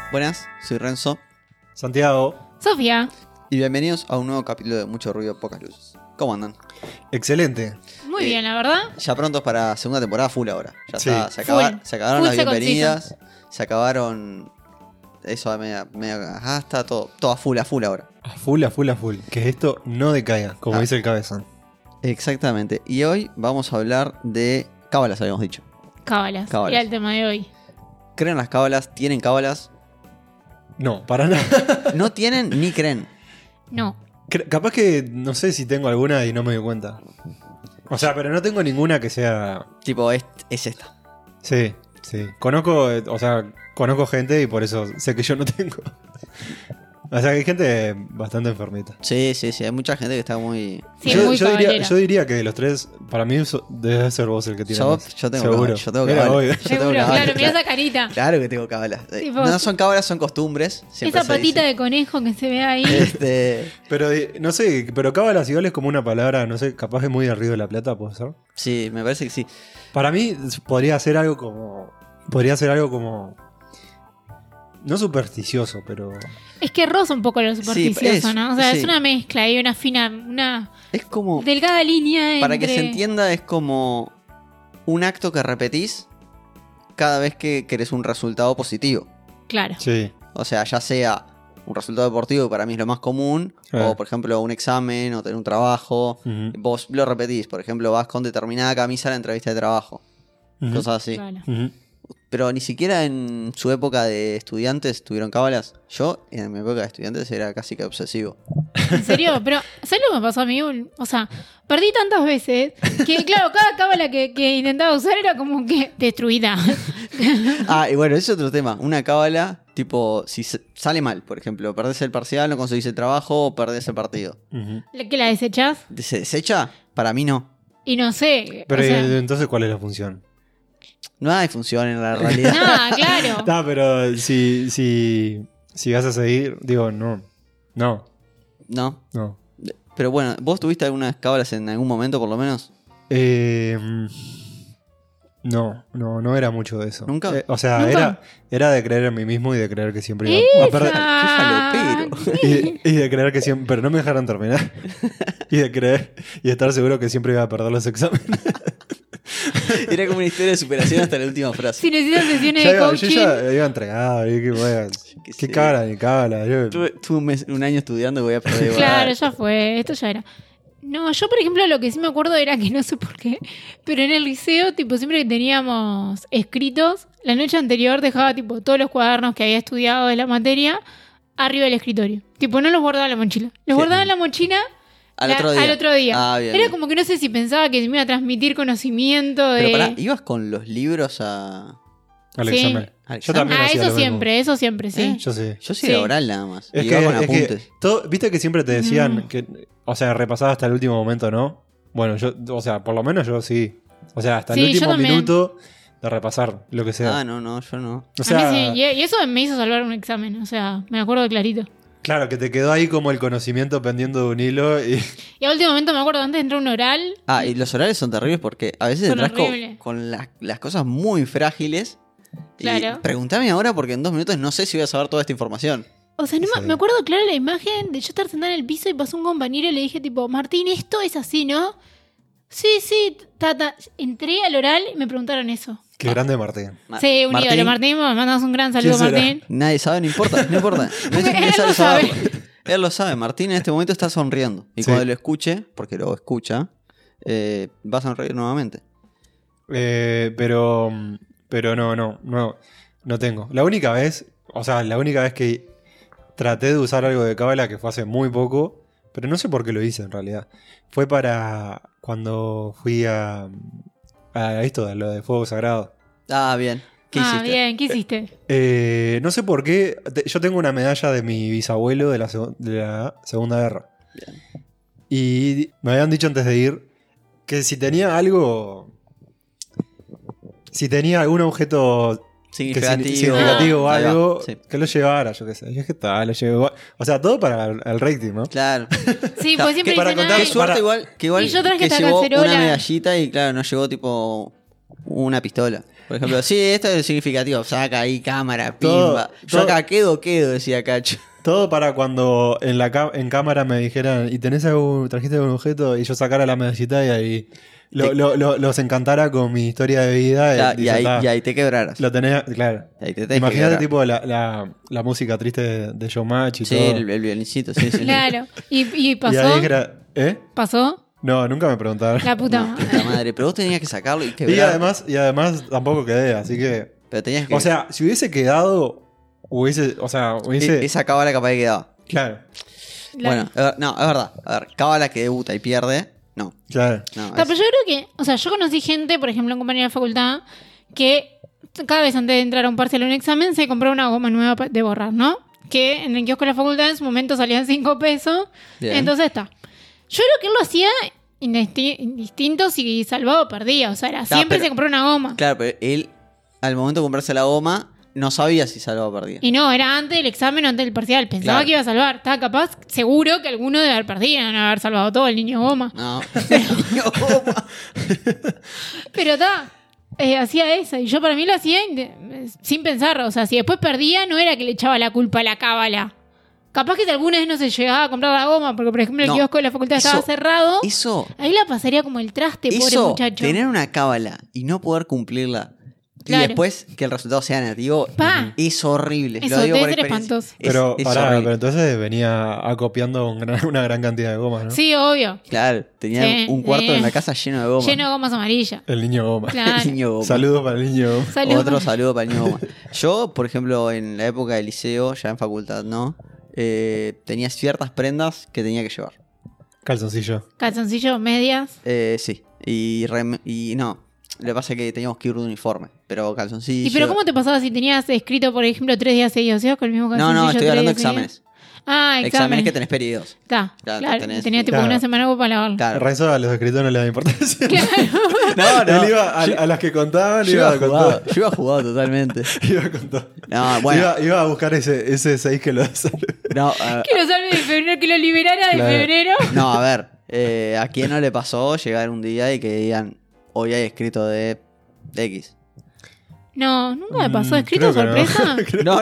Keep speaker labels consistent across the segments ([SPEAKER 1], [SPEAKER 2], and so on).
[SPEAKER 1] Buenas, soy Renzo
[SPEAKER 2] Santiago.
[SPEAKER 3] Sofía.
[SPEAKER 1] y bienvenidos a un nuevo capítulo de Mucho Ruido, Pocas Luces. ¿Cómo andan?
[SPEAKER 2] Excelente.
[SPEAKER 3] Muy bien, la verdad.
[SPEAKER 1] Ya prontos para segunda temporada full ahora. Ya
[SPEAKER 2] Sí.
[SPEAKER 1] está, se
[SPEAKER 3] Full.
[SPEAKER 1] acabaron
[SPEAKER 3] Full
[SPEAKER 1] las
[SPEAKER 3] second
[SPEAKER 1] bienvenidas, se acabaron eso media está todo a full ahora.
[SPEAKER 2] A full. Que esto no decaiga, como dice el cabezón.
[SPEAKER 1] Exactamente. Y hoy vamos a hablar de cábalas, habíamos dicho.
[SPEAKER 3] Cábalas.
[SPEAKER 1] Cábalas.
[SPEAKER 3] Era el tema de hoy.
[SPEAKER 1] ¿Creen las cábalas? ¿Tienen cábalas?
[SPEAKER 2] No, para nada.
[SPEAKER 1] ¿No tienen ni creen?
[SPEAKER 3] No.
[SPEAKER 2] Capaz que no sé si tengo alguna y no me doy cuenta. O sea, pero no tengo ninguna que sea...
[SPEAKER 1] Tipo, es esta.
[SPEAKER 2] Sí. Conozco gente y por eso sé que yo no tengo. O sea, que hay gente bastante enfermita.
[SPEAKER 1] Sí, hay mucha gente que está muy...
[SPEAKER 3] Sí, muy cabalera.
[SPEAKER 2] yo diría que de los tres, para mí debe ser vos el que tiene más.
[SPEAKER 1] Yo tengo
[SPEAKER 2] Seguro.
[SPEAKER 1] yo tengo
[SPEAKER 2] Era
[SPEAKER 1] cábalas.
[SPEAKER 2] obvio.
[SPEAKER 1] Yo tengo
[SPEAKER 3] Seguro,
[SPEAKER 1] cábalas,
[SPEAKER 3] claro, mirá esa carita.
[SPEAKER 1] Claro que tengo cábalas.
[SPEAKER 3] Tipo,
[SPEAKER 1] No son cábalas, son costumbres. Siempre
[SPEAKER 3] Esa
[SPEAKER 1] se
[SPEAKER 3] patita
[SPEAKER 1] dice.
[SPEAKER 3] de conejo que se ve ahí.
[SPEAKER 2] Pero no sé, pero cábalas igual es como una palabra, no sé, capaz es muy de Río de la Plata, ¿puede ser?
[SPEAKER 1] Sí, me parece que sí.
[SPEAKER 2] Para mí podría ser algo como... No supersticioso, pero...
[SPEAKER 3] Es que roza un poco lo supersticioso,
[SPEAKER 1] es,
[SPEAKER 3] ¿no? O sea,
[SPEAKER 1] sí.
[SPEAKER 3] es una mezcla y una fina, una
[SPEAKER 1] Es como...
[SPEAKER 3] delgada línea
[SPEAKER 1] Para
[SPEAKER 3] entre...
[SPEAKER 1] que se entienda, es como un acto que repetís cada vez que querés un resultado positivo.
[SPEAKER 3] Claro.
[SPEAKER 2] Sí.
[SPEAKER 1] O sea, ya sea un resultado deportivo, que para mí es lo más común,
[SPEAKER 2] Claro.
[SPEAKER 1] o por ejemplo un examen, o tener un trabajo.
[SPEAKER 2] Ujú.
[SPEAKER 1] Vos lo repetís, por ejemplo, vas con determinada camisa a la entrevista de trabajo.
[SPEAKER 2] Ujú.
[SPEAKER 1] Cosas así.
[SPEAKER 3] Claro.
[SPEAKER 2] Ujú.
[SPEAKER 1] Pero ni siquiera en su época de estudiantes tuvieron cábalas. Yo, en mi época de estudiantes, era casi que obsesivo.
[SPEAKER 3] ¿En serio? Pero, ¿sabes lo que me pasó a mí? O sea, perdí tantas veces que, claro, cada cábala que intentaba usar era como que destruida.
[SPEAKER 1] Ah, y bueno, ese es otro tema. Una cábala, tipo, si sale mal, por ejemplo, perdés el parcial, no conseguís el trabajo o perdés el partido.
[SPEAKER 2] Ujú.
[SPEAKER 3] ¿Que la desechás?
[SPEAKER 1] ¿Se desecha? Para mí no.
[SPEAKER 3] Y no sé.
[SPEAKER 2] Pero
[SPEAKER 3] o sea,
[SPEAKER 2] entonces, ¿cuál es la función?
[SPEAKER 1] No hay función en la realidad.
[SPEAKER 3] nada, claro.
[SPEAKER 2] No, pero si vas a seguir, digo, no.
[SPEAKER 1] No. Pero bueno, ¿vos tuviste algunas cábalas en algún momento, por lo menos?
[SPEAKER 2] No era mucho de eso.
[SPEAKER 1] ¿Nunca?
[SPEAKER 2] O sea,
[SPEAKER 3] ¿Nunca?
[SPEAKER 2] era de creer en mí mismo y de creer que siempre iba a perder.
[SPEAKER 1] Qué falopero.
[SPEAKER 2] Y de creer que siempre... Pero no me dejaron terminar. Y de creer y de estar seguro que siempre iba a perder los exámenes.
[SPEAKER 1] Era como una historia de superación hasta la última frase.
[SPEAKER 3] Si necesitas sesiones
[SPEAKER 2] Yo
[SPEAKER 3] de coaching.
[SPEAKER 2] ya iba entregado. Y qué bueno,
[SPEAKER 1] qué
[SPEAKER 2] qué
[SPEAKER 1] sé.
[SPEAKER 2] cábala ni cábala.
[SPEAKER 1] Tuve un año estudiando y voy a perder igual.
[SPEAKER 3] Claro, ya fue. Esto ya era. No, yo por ejemplo lo que sí me acuerdo era que no sé por qué, pero en el liceo, tipo, siempre que teníamos escritos, la noche anterior dejaba tipo todos los cuadernos que había estudiado de la materia arriba del escritorio. Tipo, no los guardaba en la mochila. Los guardaba en la mochila
[SPEAKER 1] Al otro día.
[SPEAKER 3] al otro día.
[SPEAKER 1] Ah, bien.
[SPEAKER 3] Era como que no sé si pensaba que me iba a transmitir conocimiento de...
[SPEAKER 1] Pero pará, ¿ibas con los libros
[SPEAKER 2] Al
[SPEAKER 3] Sí.
[SPEAKER 2] examen.
[SPEAKER 1] al
[SPEAKER 2] Yo
[SPEAKER 1] examen?
[SPEAKER 2] también hacía lo mismo.
[SPEAKER 3] eso siempre, sí.
[SPEAKER 2] Yo sí.
[SPEAKER 1] Yo sí
[SPEAKER 3] Sí.
[SPEAKER 1] era oral nada más.
[SPEAKER 2] Es
[SPEAKER 1] Iba con
[SPEAKER 2] que
[SPEAKER 1] apuntes.
[SPEAKER 2] viste que siempre te decían
[SPEAKER 3] No.
[SPEAKER 2] que, o sea, repasaba hasta el último momento, ¿no? Bueno, o sea, por lo menos yo sí. O sea, hasta
[SPEAKER 3] Sí,
[SPEAKER 2] el
[SPEAKER 3] yo
[SPEAKER 2] último
[SPEAKER 3] también.
[SPEAKER 2] minuto de repasar lo que sea.
[SPEAKER 1] Ah, no, yo no.
[SPEAKER 2] O sea,
[SPEAKER 3] a mí sí, y eso me hizo salvar un examen, o sea, me acuerdo clarito.
[SPEAKER 2] claro, que te quedó ahí como el conocimiento pendiendo de un hilo y
[SPEAKER 3] Y a último momento me acuerdo antes de entrar a un oral.
[SPEAKER 1] Ah, y los horarios son terribles porque a veces
[SPEAKER 3] Son
[SPEAKER 1] entras
[SPEAKER 3] horribles.
[SPEAKER 1] con las cosas muy frágiles.
[SPEAKER 3] Claro.
[SPEAKER 1] Y preguntame ahora porque en 2 minutos no sé si voy a saber toda esta información.
[SPEAKER 3] O sea, no
[SPEAKER 2] Sí.
[SPEAKER 3] me acuerdo claro la imagen de yo estar sentada en el piso y pasó un compañero y le dije tipo, Martín, esto es así, ¿no? Sí, entré al oral y me preguntaron eso.
[SPEAKER 2] qué grande Martín.
[SPEAKER 3] Sí, un ídolo, Martín, me mandas un gran saludo,
[SPEAKER 2] ¿Quién será?
[SPEAKER 3] Martín.
[SPEAKER 1] Nadie sabe, no importa. No es
[SPEAKER 3] Él
[SPEAKER 1] necesario
[SPEAKER 3] lo sabe.
[SPEAKER 1] saberlo. Él lo sabe. Martín en este momento está sonriendo. Y
[SPEAKER 2] Sí.
[SPEAKER 1] cuando lo escuche, porque lo escucha, va a sonreír nuevamente.
[SPEAKER 2] Pero no tengo. La única vez que traté de usar algo de cábala, que fue hace muy poco, pero no sé por qué lo hice en realidad. Fue para cuando fui a esto, de lo de fuego sagrado.
[SPEAKER 1] Ah, bien. ¿Qué hiciste?
[SPEAKER 3] Bien, ¿qué hiciste?
[SPEAKER 2] No sé por qué. Yo tengo una medalla de mi bisabuelo de la Segunda Guerra.
[SPEAKER 1] Bien.
[SPEAKER 2] Y me habían dicho antes de ir que si tenía algo. Si tenía algún objeto significativo o
[SPEAKER 1] Ahí va,
[SPEAKER 2] algo,
[SPEAKER 1] sí.
[SPEAKER 2] que lo llevara, yo qué sé. Yo qué tal, lo llevo. O sea, todo para el rating, ¿no?
[SPEAKER 1] Claro.
[SPEAKER 3] Sí, pues siempre
[SPEAKER 2] para
[SPEAKER 3] dicen,
[SPEAKER 2] contar-
[SPEAKER 3] "Ay,
[SPEAKER 1] Qué suerte igual
[SPEAKER 3] Y yo traje
[SPEAKER 1] que
[SPEAKER 3] esta
[SPEAKER 1] llevó
[SPEAKER 3] cacerola.
[SPEAKER 1] una medallita y claro, no llegó tipo una pistola. Por ejemplo, sí, esto es significativo. Saca ahí cámara,
[SPEAKER 2] Todo-
[SPEAKER 1] pimba. Yo
[SPEAKER 2] todo-
[SPEAKER 1] acá quedo, decía Cacho.
[SPEAKER 2] Todo para cuando en cámara me dijeran, ¿y trajiste algún objeto? Y yo sacara la medallita y ahí los encantara con mi historia de vida.
[SPEAKER 1] Claro, y
[SPEAKER 2] ya
[SPEAKER 1] ahí,
[SPEAKER 2] está.
[SPEAKER 1] y ahí te quebraras.
[SPEAKER 2] Lo tenés, claro.
[SPEAKER 1] Ahí te tenés que
[SPEAKER 2] Imagínate
[SPEAKER 1] quebrar.
[SPEAKER 2] tipo la música triste de Showmatch y
[SPEAKER 1] Sí,
[SPEAKER 2] todo.
[SPEAKER 1] el violincito, sí, sí.
[SPEAKER 3] Claro. ¿Y
[SPEAKER 2] Y
[SPEAKER 3] pasó?
[SPEAKER 2] ahí era, ¿eh?
[SPEAKER 3] ¿Pasó?
[SPEAKER 2] No, nunca me preguntaron.
[SPEAKER 3] La puta madre.
[SPEAKER 1] Puta madre, pero vos tenías que sacarlo y
[SPEAKER 2] Y
[SPEAKER 1] quebrar.
[SPEAKER 2] además tampoco quedé, así que...
[SPEAKER 1] Pero tenías que...
[SPEAKER 2] O sea, si hubiese quedado, hubiese...
[SPEAKER 1] esa cábala capaz que quedaba.
[SPEAKER 2] Claro,
[SPEAKER 1] Bueno, no, es verdad. A ver, cábala que debuta y pierde. No,
[SPEAKER 2] claro.
[SPEAKER 1] no.
[SPEAKER 3] Pero yo creo que, o sea, yo conocí gente, por ejemplo, en compañía de la facultad, que cada vez antes de entrar a un parcial o un examen se compró una goma nueva de borrar, ¿no? Que en el kiosco de la facultad en su momento salían 5 pesos.
[SPEAKER 1] Bien.
[SPEAKER 3] Entonces está. Yo creo que él lo hacía indistinto si salvaba o perdía. O sea, era, siempre
[SPEAKER 1] pero-
[SPEAKER 3] se compró una goma.
[SPEAKER 1] Claro, pero él, al momento de comprarse la goma, no sabía si salvaba o perdía.
[SPEAKER 3] Y no, era antes del examen o antes del parcial. Pensaba
[SPEAKER 1] Claro.
[SPEAKER 3] que iba a salvar. Estaba capaz, seguro que alguno debe haber perdido, no haber salvado todo, el niño goma.
[SPEAKER 1] No.
[SPEAKER 3] Pero está, hacía eso. Y yo para mí lo hacía sin pensar. O sea, si después perdía, no era que le echaba la culpa a la cábala. Capaz que si alguna vez no se llegaba a comprar la goma, porque por ejemplo el
[SPEAKER 1] No.
[SPEAKER 3] kiosco de la facultad estaba
[SPEAKER 1] Eso-
[SPEAKER 3] cerrado,
[SPEAKER 1] Eso,
[SPEAKER 3] ahí la pasaría como el traste, pobre
[SPEAKER 1] eso,
[SPEAKER 3] muchacho.
[SPEAKER 1] tener una cábala y no poder cumplirla.
[SPEAKER 3] Claro.
[SPEAKER 1] Y después que el resultado sea negativo,
[SPEAKER 3] Pa.
[SPEAKER 1] es horrible.
[SPEAKER 3] Eso
[SPEAKER 1] Lo digo
[SPEAKER 3] debe
[SPEAKER 1] por
[SPEAKER 3] ser
[SPEAKER 1] experiencia.
[SPEAKER 3] espantoso.
[SPEAKER 2] Pero,
[SPEAKER 1] Es
[SPEAKER 2] pará,
[SPEAKER 1] horrible.
[SPEAKER 2] pero entonces venía acopiando una gran cantidad de gomas, ¿no?
[SPEAKER 3] Sí, obvio.
[SPEAKER 1] Claro, tenía
[SPEAKER 3] Sí,
[SPEAKER 1] un cuarto
[SPEAKER 3] sí.
[SPEAKER 1] en la casa lleno de goma.
[SPEAKER 3] Lleno de gomas amarillas.
[SPEAKER 2] El niño goma.
[SPEAKER 3] Claro.
[SPEAKER 1] El niño goma.
[SPEAKER 2] Saludos para el niño goma.
[SPEAKER 3] Saludos.
[SPEAKER 1] Otro saludo para el niño goma. Yo, por ejemplo, en la época del liceo, ya en facultad, ¿no? Tenía ciertas prendas que tenía que llevar.
[SPEAKER 2] Calzoncillo.
[SPEAKER 3] Calzoncillo, medias.
[SPEAKER 1] Sí. Y no. Lo que pasa es que teníamos que ir de uniforme. Pero calzoncillo.
[SPEAKER 3] ¿Y pero cómo te pasaba si tenías escrito, por ejemplo, 3 días seguidos? ¿Ibas con el mismo
[SPEAKER 1] No,
[SPEAKER 3] calzoncillo?
[SPEAKER 1] no, estoy
[SPEAKER 3] 3
[SPEAKER 1] hablando de
[SPEAKER 3] días seguidos?
[SPEAKER 1] exámenes.
[SPEAKER 3] Ah,
[SPEAKER 1] Exámenes
[SPEAKER 3] exámenes.
[SPEAKER 1] que tenés periodos.
[SPEAKER 3] Está,
[SPEAKER 1] Claro,
[SPEAKER 3] claro.
[SPEAKER 1] tenés-
[SPEAKER 3] Tenía tipo
[SPEAKER 2] Claro.
[SPEAKER 3] una semana para lavarlo.
[SPEAKER 1] Claro.
[SPEAKER 2] Renzo a los escritores no le da importancia.
[SPEAKER 1] No, no.
[SPEAKER 2] Él iba a las que contaban,
[SPEAKER 1] Yo
[SPEAKER 2] iba
[SPEAKER 1] iba
[SPEAKER 2] con
[SPEAKER 1] jugado,
[SPEAKER 2] todo.
[SPEAKER 1] yo iba jugado totalmente.
[SPEAKER 2] Iba con todo.
[SPEAKER 1] No, bueno.
[SPEAKER 2] Iba a buscar ese 6 que lo da salud.
[SPEAKER 1] No,
[SPEAKER 3] Que lo salve de febrero, que lo liberara de
[SPEAKER 2] Claro.
[SPEAKER 3] febrero.
[SPEAKER 1] no, a ver. ¿A quién no le pasó llegar un día y que digan, hoy hay escrito de X?
[SPEAKER 3] No, nunca me pasó. ¿Escrito
[SPEAKER 2] Creo que no.
[SPEAKER 3] sorpresa?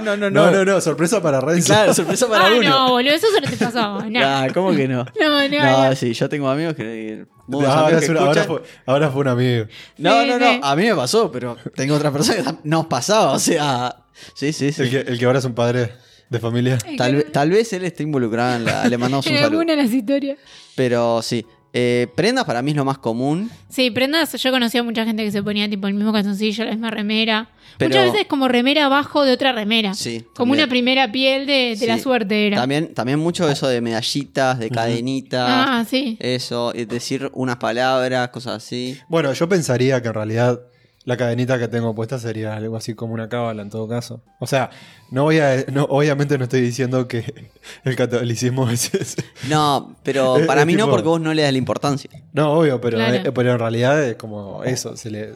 [SPEAKER 2] No, sorpresa para Renzo.
[SPEAKER 1] Claro, sorpresa para
[SPEAKER 3] Ah,
[SPEAKER 1] uno.
[SPEAKER 3] no, boludo, eso solo te pasaba. No,
[SPEAKER 1] Ah, ¿cómo que no?
[SPEAKER 3] no.
[SPEAKER 1] No, sí, yo tengo amigos que.
[SPEAKER 2] No,
[SPEAKER 1] muchos
[SPEAKER 2] ahora,
[SPEAKER 1] amigos que escuchan.
[SPEAKER 2] ahora fue un amigo.
[SPEAKER 1] No,
[SPEAKER 3] Sí,
[SPEAKER 1] no,
[SPEAKER 3] sí.
[SPEAKER 1] no. A mí me pasó, pero tengo otra persona que nos pasaba. O sea. Sí, sí, sí.
[SPEAKER 2] El que ahora es un padre de familia.
[SPEAKER 1] Tal vez él esté involucrado en la. Le mandamos un
[SPEAKER 3] En
[SPEAKER 1] saludo.
[SPEAKER 3] alguna de las historias.
[SPEAKER 1] Pero sí. Prendas para mí es lo más común.
[SPEAKER 3] Sí, prendas, yo conocía a mucha gente que se ponía tipo el mismo calzoncillo, la misma remera.
[SPEAKER 1] Pero-
[SPEAKER 3] Muchas veces como remera abajo de otra remera.
[SPEAKER 1] Sí,
[SPEAKER 3] Como
[SPEAKER 1] también.
[SPEAKER 3] una primera piel de
[SPEAKER 1] Sí.
[SPEAKER 3] la suerte era.
[SPEAKER 1] También mucho eso de medallitas, de cadenitas.
[SPEAKER 3] Ah, sí.
[SPEAKER 1] Eso, es decir unas palabras, cosas así.
[SPEAKER 2] Bueno, yo pensaría que en realidad la cadenita que tengo puesta sería algo así como una cábala en todo caso. O sea, obviamente no estoy diciendo que el catolicismo es...
[SPEAKER 1] No, pero
[SPEAKER 2] Es
[SPEAKER 1] para mí no,
[SPEAKER 2] tipo-
[SPEAKER 1] porque vos no le das la importancia.
[SPEAKER 2] No, obvio, pero,
[SPEAKER 3] Claro.
[SPEAKER 2] pero en realidad es como eso.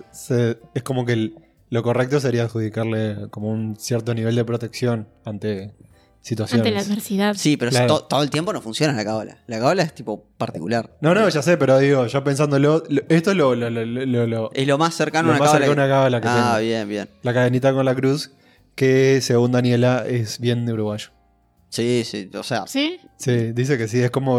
[SPEAKER 2] Es como que lo correcto sería adjudicarle como un cierto nivel de protección ante situaciones.
[SPEAKER 3] Ante la adversidad.
[SPEAKER 1] Sí, pero
[SPEAKER 2] Claro.
[SPEAKER 1] todo el tiempo no funciona la cábala. La cábala es tipo particular.
[SPEAKER 2] No, ya sé, pero digo, yo pensándolo, esto es lo
[SPEAKER 1] Es lo más cercano a
[SPEAKER 2] Lo
[SPEAKER 1] una
[SPEAKER 2] más
[SPEAKER 1] cábala.
[SPEAKER 2] cercano a una cábala que
[SPEAKER 1] Ah,
[SPEAKER 2] tengo.
[SPEAKER 1] bien, bien.
[SPEAKER 2] la cadenita con la cruz, que según Daniela es bien de uruguayo.
[SPEAKER 1] Sí, sí, o sea.
[SPEAKER 3] ¿Sí?
[SPEAKER 2] Sí, dice que sí, es como,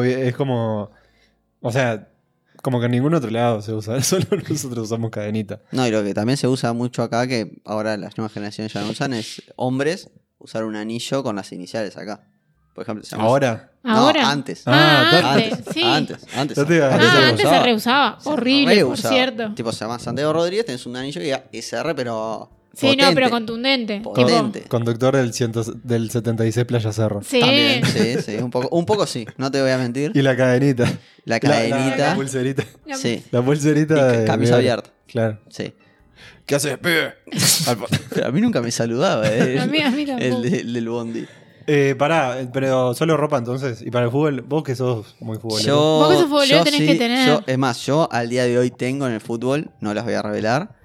[SPEAKER 2] o sea, como que en ningún otro lado se usa, solo nosotros usamos cadenita.
[SPEAKER 1] No, y lo que también se usa mucho acá, que ahora las nuevas generaciones ya no usan, es hombres usar un anillo con las iniciales acá. Por ejemplo, se llama-
[SPEAKER 2] Ahora,
[SPEAKER 1] No,
[SPEAKER 3] ¿Ahora?
[SPEAKER 1] antes.
[SPEAKER 3] Ah, antes, sí.
[SPEAKER 1] Antes.
[SPEAKER 2] Yo te iba a
[SPEAKER 1] Antes
[SPEAKER 2] decir.
[SPEAKER 3] Ah, antes se reusaba. Horrible, por
[SPEAKER 1] reusaba.
[SPEAKER 3] cierto.
[SPEAKER 1] Tipo, se llama Santiago Rodríguez, tenés un anillo que diga SR, pero.
[SPEAKER 3] Sí,
[SPEAKER 1] potente.
[SPEAKER 3] no, pero contundente.
[SPEAKER 1] Potente.
[SPEAKER 2] conductor del 76 Playa Cerro.
[SPEAKER 3] Sí.
[SPEAKER 1] También, sí, un poco sí, no te voy a mentir.
[SPEAKER 2] Y la cadenita.
[SPEAKER 1] La cadenita.
[SPEAKER 2] La pulserita.
[SPEAKER 1] Sí,
[SPEAKER 2] La pulserita
[SPEAKER 1] Y
[SPEAKER 2] de
[SPEAKER 1] camisa
[SPEAKER 2] Viale.
[SPEAKER 1] abierta.
[SPEAKER 2] Claro.
[SPEAKER 1] sí.
[SPEAKER 2] ¿Qué haces, pibe?
[SPEAKER 1] Pero a mí nunca me saludaba,
[SPEAKER 3] A mí tampoco.
[SPEAKER 1] el del bondi.
[SPEAKER 2] Pará, pero solo ropa entonces. Y para el fútbol, vos que sos muy futbolero.
[SPEAKER 1] Yo,
[SPEAKER 3] Vos que sos futbolero
[SPEAKER 1] yo
[SPEAKER 3] tenés
[SPEAKER 1] sí,
[SPEAKER 3] que tener.
[SPEAKER 1] es más, yo al día de hoy tengo en el fútbol, no las voy a revelar.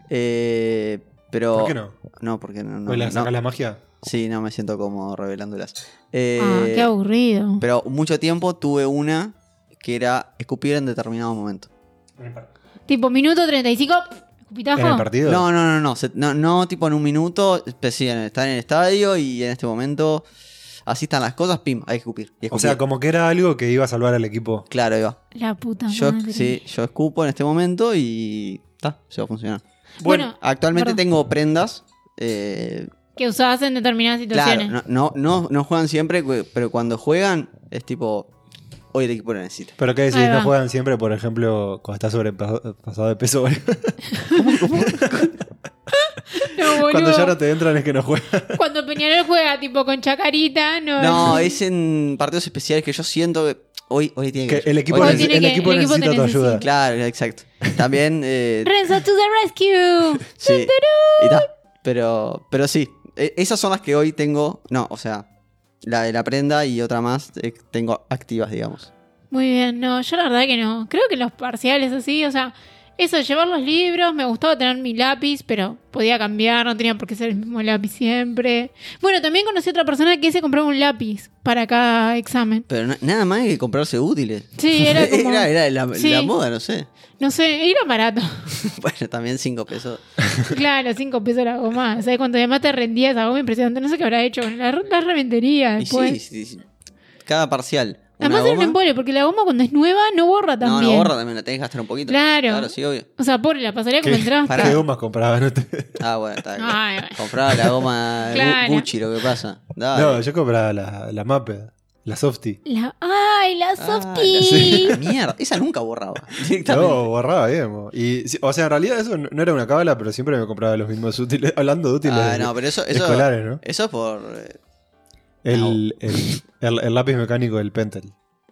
[SPEAKER 1] Pero.
[SPEAKER 2] ¿Por qué no?
[SPEAKER 1] No, porque no.
[SPEAKER 2] ¿Pues le
[SPEAKER 1] no.
[SPEAKER 2] sacás la magia?
[SPEAKER 1] Sí, no me siento como revelándolas.
[SPEAKER 3] Qué aburrido.
[SPEAKER 1] Pero mucho tiempo tuve una que era escupir en determinado momento.
[SPEAKER 3] Tipo, minuto 35. escupitajo?
[SPEAKER 2] ¿En el partido?
[SPEAKER 1] No, tipo en un minuto, sí, está en el estadio y en este momento así están las cosas, pim, hay que escupir. Y
[SPEAKER 2] O
[SPEAKER 1] escupir.
[SPEAKER 2] sea, como que era algo que iba a salvar al equipo.
[SPEAKER 1] Claro, ahí va.
[SPEAKER 3] La puta
[SPEAKER 1] Yo,
[SPEAKER 3] madre.
[SPEAKER 1] sí, yo escupo en este momento y se va a funcionar.
[SPEAKER 3] Bueno,
[SPEAKER 1] Actualmente
[SPEAKER 3] perdón.
[SPEAKER 1] tengo prendas.
[SPEAKER 3] Que usabas en determinadas situaciones.
[SPEAKER 1] Claro, no juegan siempre, pero cuando juegan es tipo, hoy el equipo lo necesita.
[SPEAKER 2] Pero qué decís,
[SPEAKER 3] Ahí va.
[SPEAKER 2] no juegan siempre, por ejemplo, cuando está sobrepasado de peso.
[SPEAKER 3] No, boludo.
[SPEAKER 2] Cuando ya no te entran es que no juegan.
[SPEAKER 3] Cuando Peñarol juega tipo con Chacarita, no.
[SPEAKER 1] No, es en partidos especiales que yo siento que hoy tiene que
[SPEAKER 2] Que el equipo,
[SPEAKER 1] hoy-
[SPEAKER 3] Hoy
[SPEAKER 2] neces-
[SPEAKER 3] tiene
[SPEAKER 2] el
[SPEAKER 3] que-
[SPEAKER 2] equipo
[SPEAKER 3] el equipo te
[SPEAKER 2] necesita tu
[SPEAKER 3] necesita.
[SPEAKER 2] ayuda.
[SPEAKER 1] Claro, exacto. También
[SPEAKER 3] Renzo to the rescue.
[SPEAKER 1] sí. Y ta. Pero sí, esas son las que hoy tengo. No, o sea, la de la prenda y otra más tengo activas, digamos.
[SPEAKER 3] Muy bien, no, yo la verdad que no. Creo que los parciales así, o sea, eso, llevar los libros, me gustaba tener mi lápiz, pero podía cambiar, no tenía por qué ser el mismo lápiz siempre. Bueno, también conocí a otra persona que se compró un lápiz para cada examen.
[SPEAKER 1] Pero nada más que comprarse útiles.
[SPEAKER 3] Sí, era como...
[SPEAKER 1] Era la,
[SPEAKER 3] Sí.
[SPEAKER 1] la moda, no sé.
[SPEAKER 3] No sé, era barato.
[SPEAKER 1] Bueno, también 5 pesos.
[SPEAKER 3] Claro, 5 pesos la goma. ¿Sabes cuánto además te rendía esa goma? Impresionante. No sé qué habrá hecho con la revendería
[SPEAKER 1] Y
[SPEAKER 3] después.
[SPEAKER 1] sí. Cada parcial.
[SPEAKER 3] Además
[SPEAKER 1] una
[SPEAKER 3] era un
[SPEAKER 1] goma.
[SPEAKER 3] embole, porque la goma cuando es nueva no borra
[SPEAKER 1] No,
[SPEAKER 3] también.
[SPEAKER 1] no borra también, la tenés que gastar un poquito.
[SPEAKER 3] Claro.
[SPEAKER 1] Claro, sí, obvio.
[SPEAKER 3] O sea, pobre, la pasaría como entraste.
[SPEAKER 1] Pará.
[SPEAKER 2] ¿Qué gomas compraban ustedes?
[SPEAKER 1] Ah, bueno, está bien.
[SPEAKER 3] Ay, bueno.
[SPEAKER 1] Compraba la goma
[SPEAKER 3] Claro.
[SPEAKER 1] Gucci, lo que pasa. Dale.
[SPEAKER 2] No, yo compraba la Maped, la Softy.
[SPEAKER 3] ¡Ay, la
[SPEAKER 1] Ah,
[SPEAKER 3] Softy!
[SPEAKER 1] la mierda, esa nunca borraba. Directamente.
[SPEAKER 2] No, borraba bien. Y, o sea, en realidad eso no era una cábala, pero siempre me compraba los mismos útiles. Hablando de útiles
[SPEAKER 1] Ah, no, pero eso
[SPEAKER 2] escolares, ¿no?
[SPEAKER 1] Eso es por.
[SPEAKER 2] El lápiz mecánico del Pentel.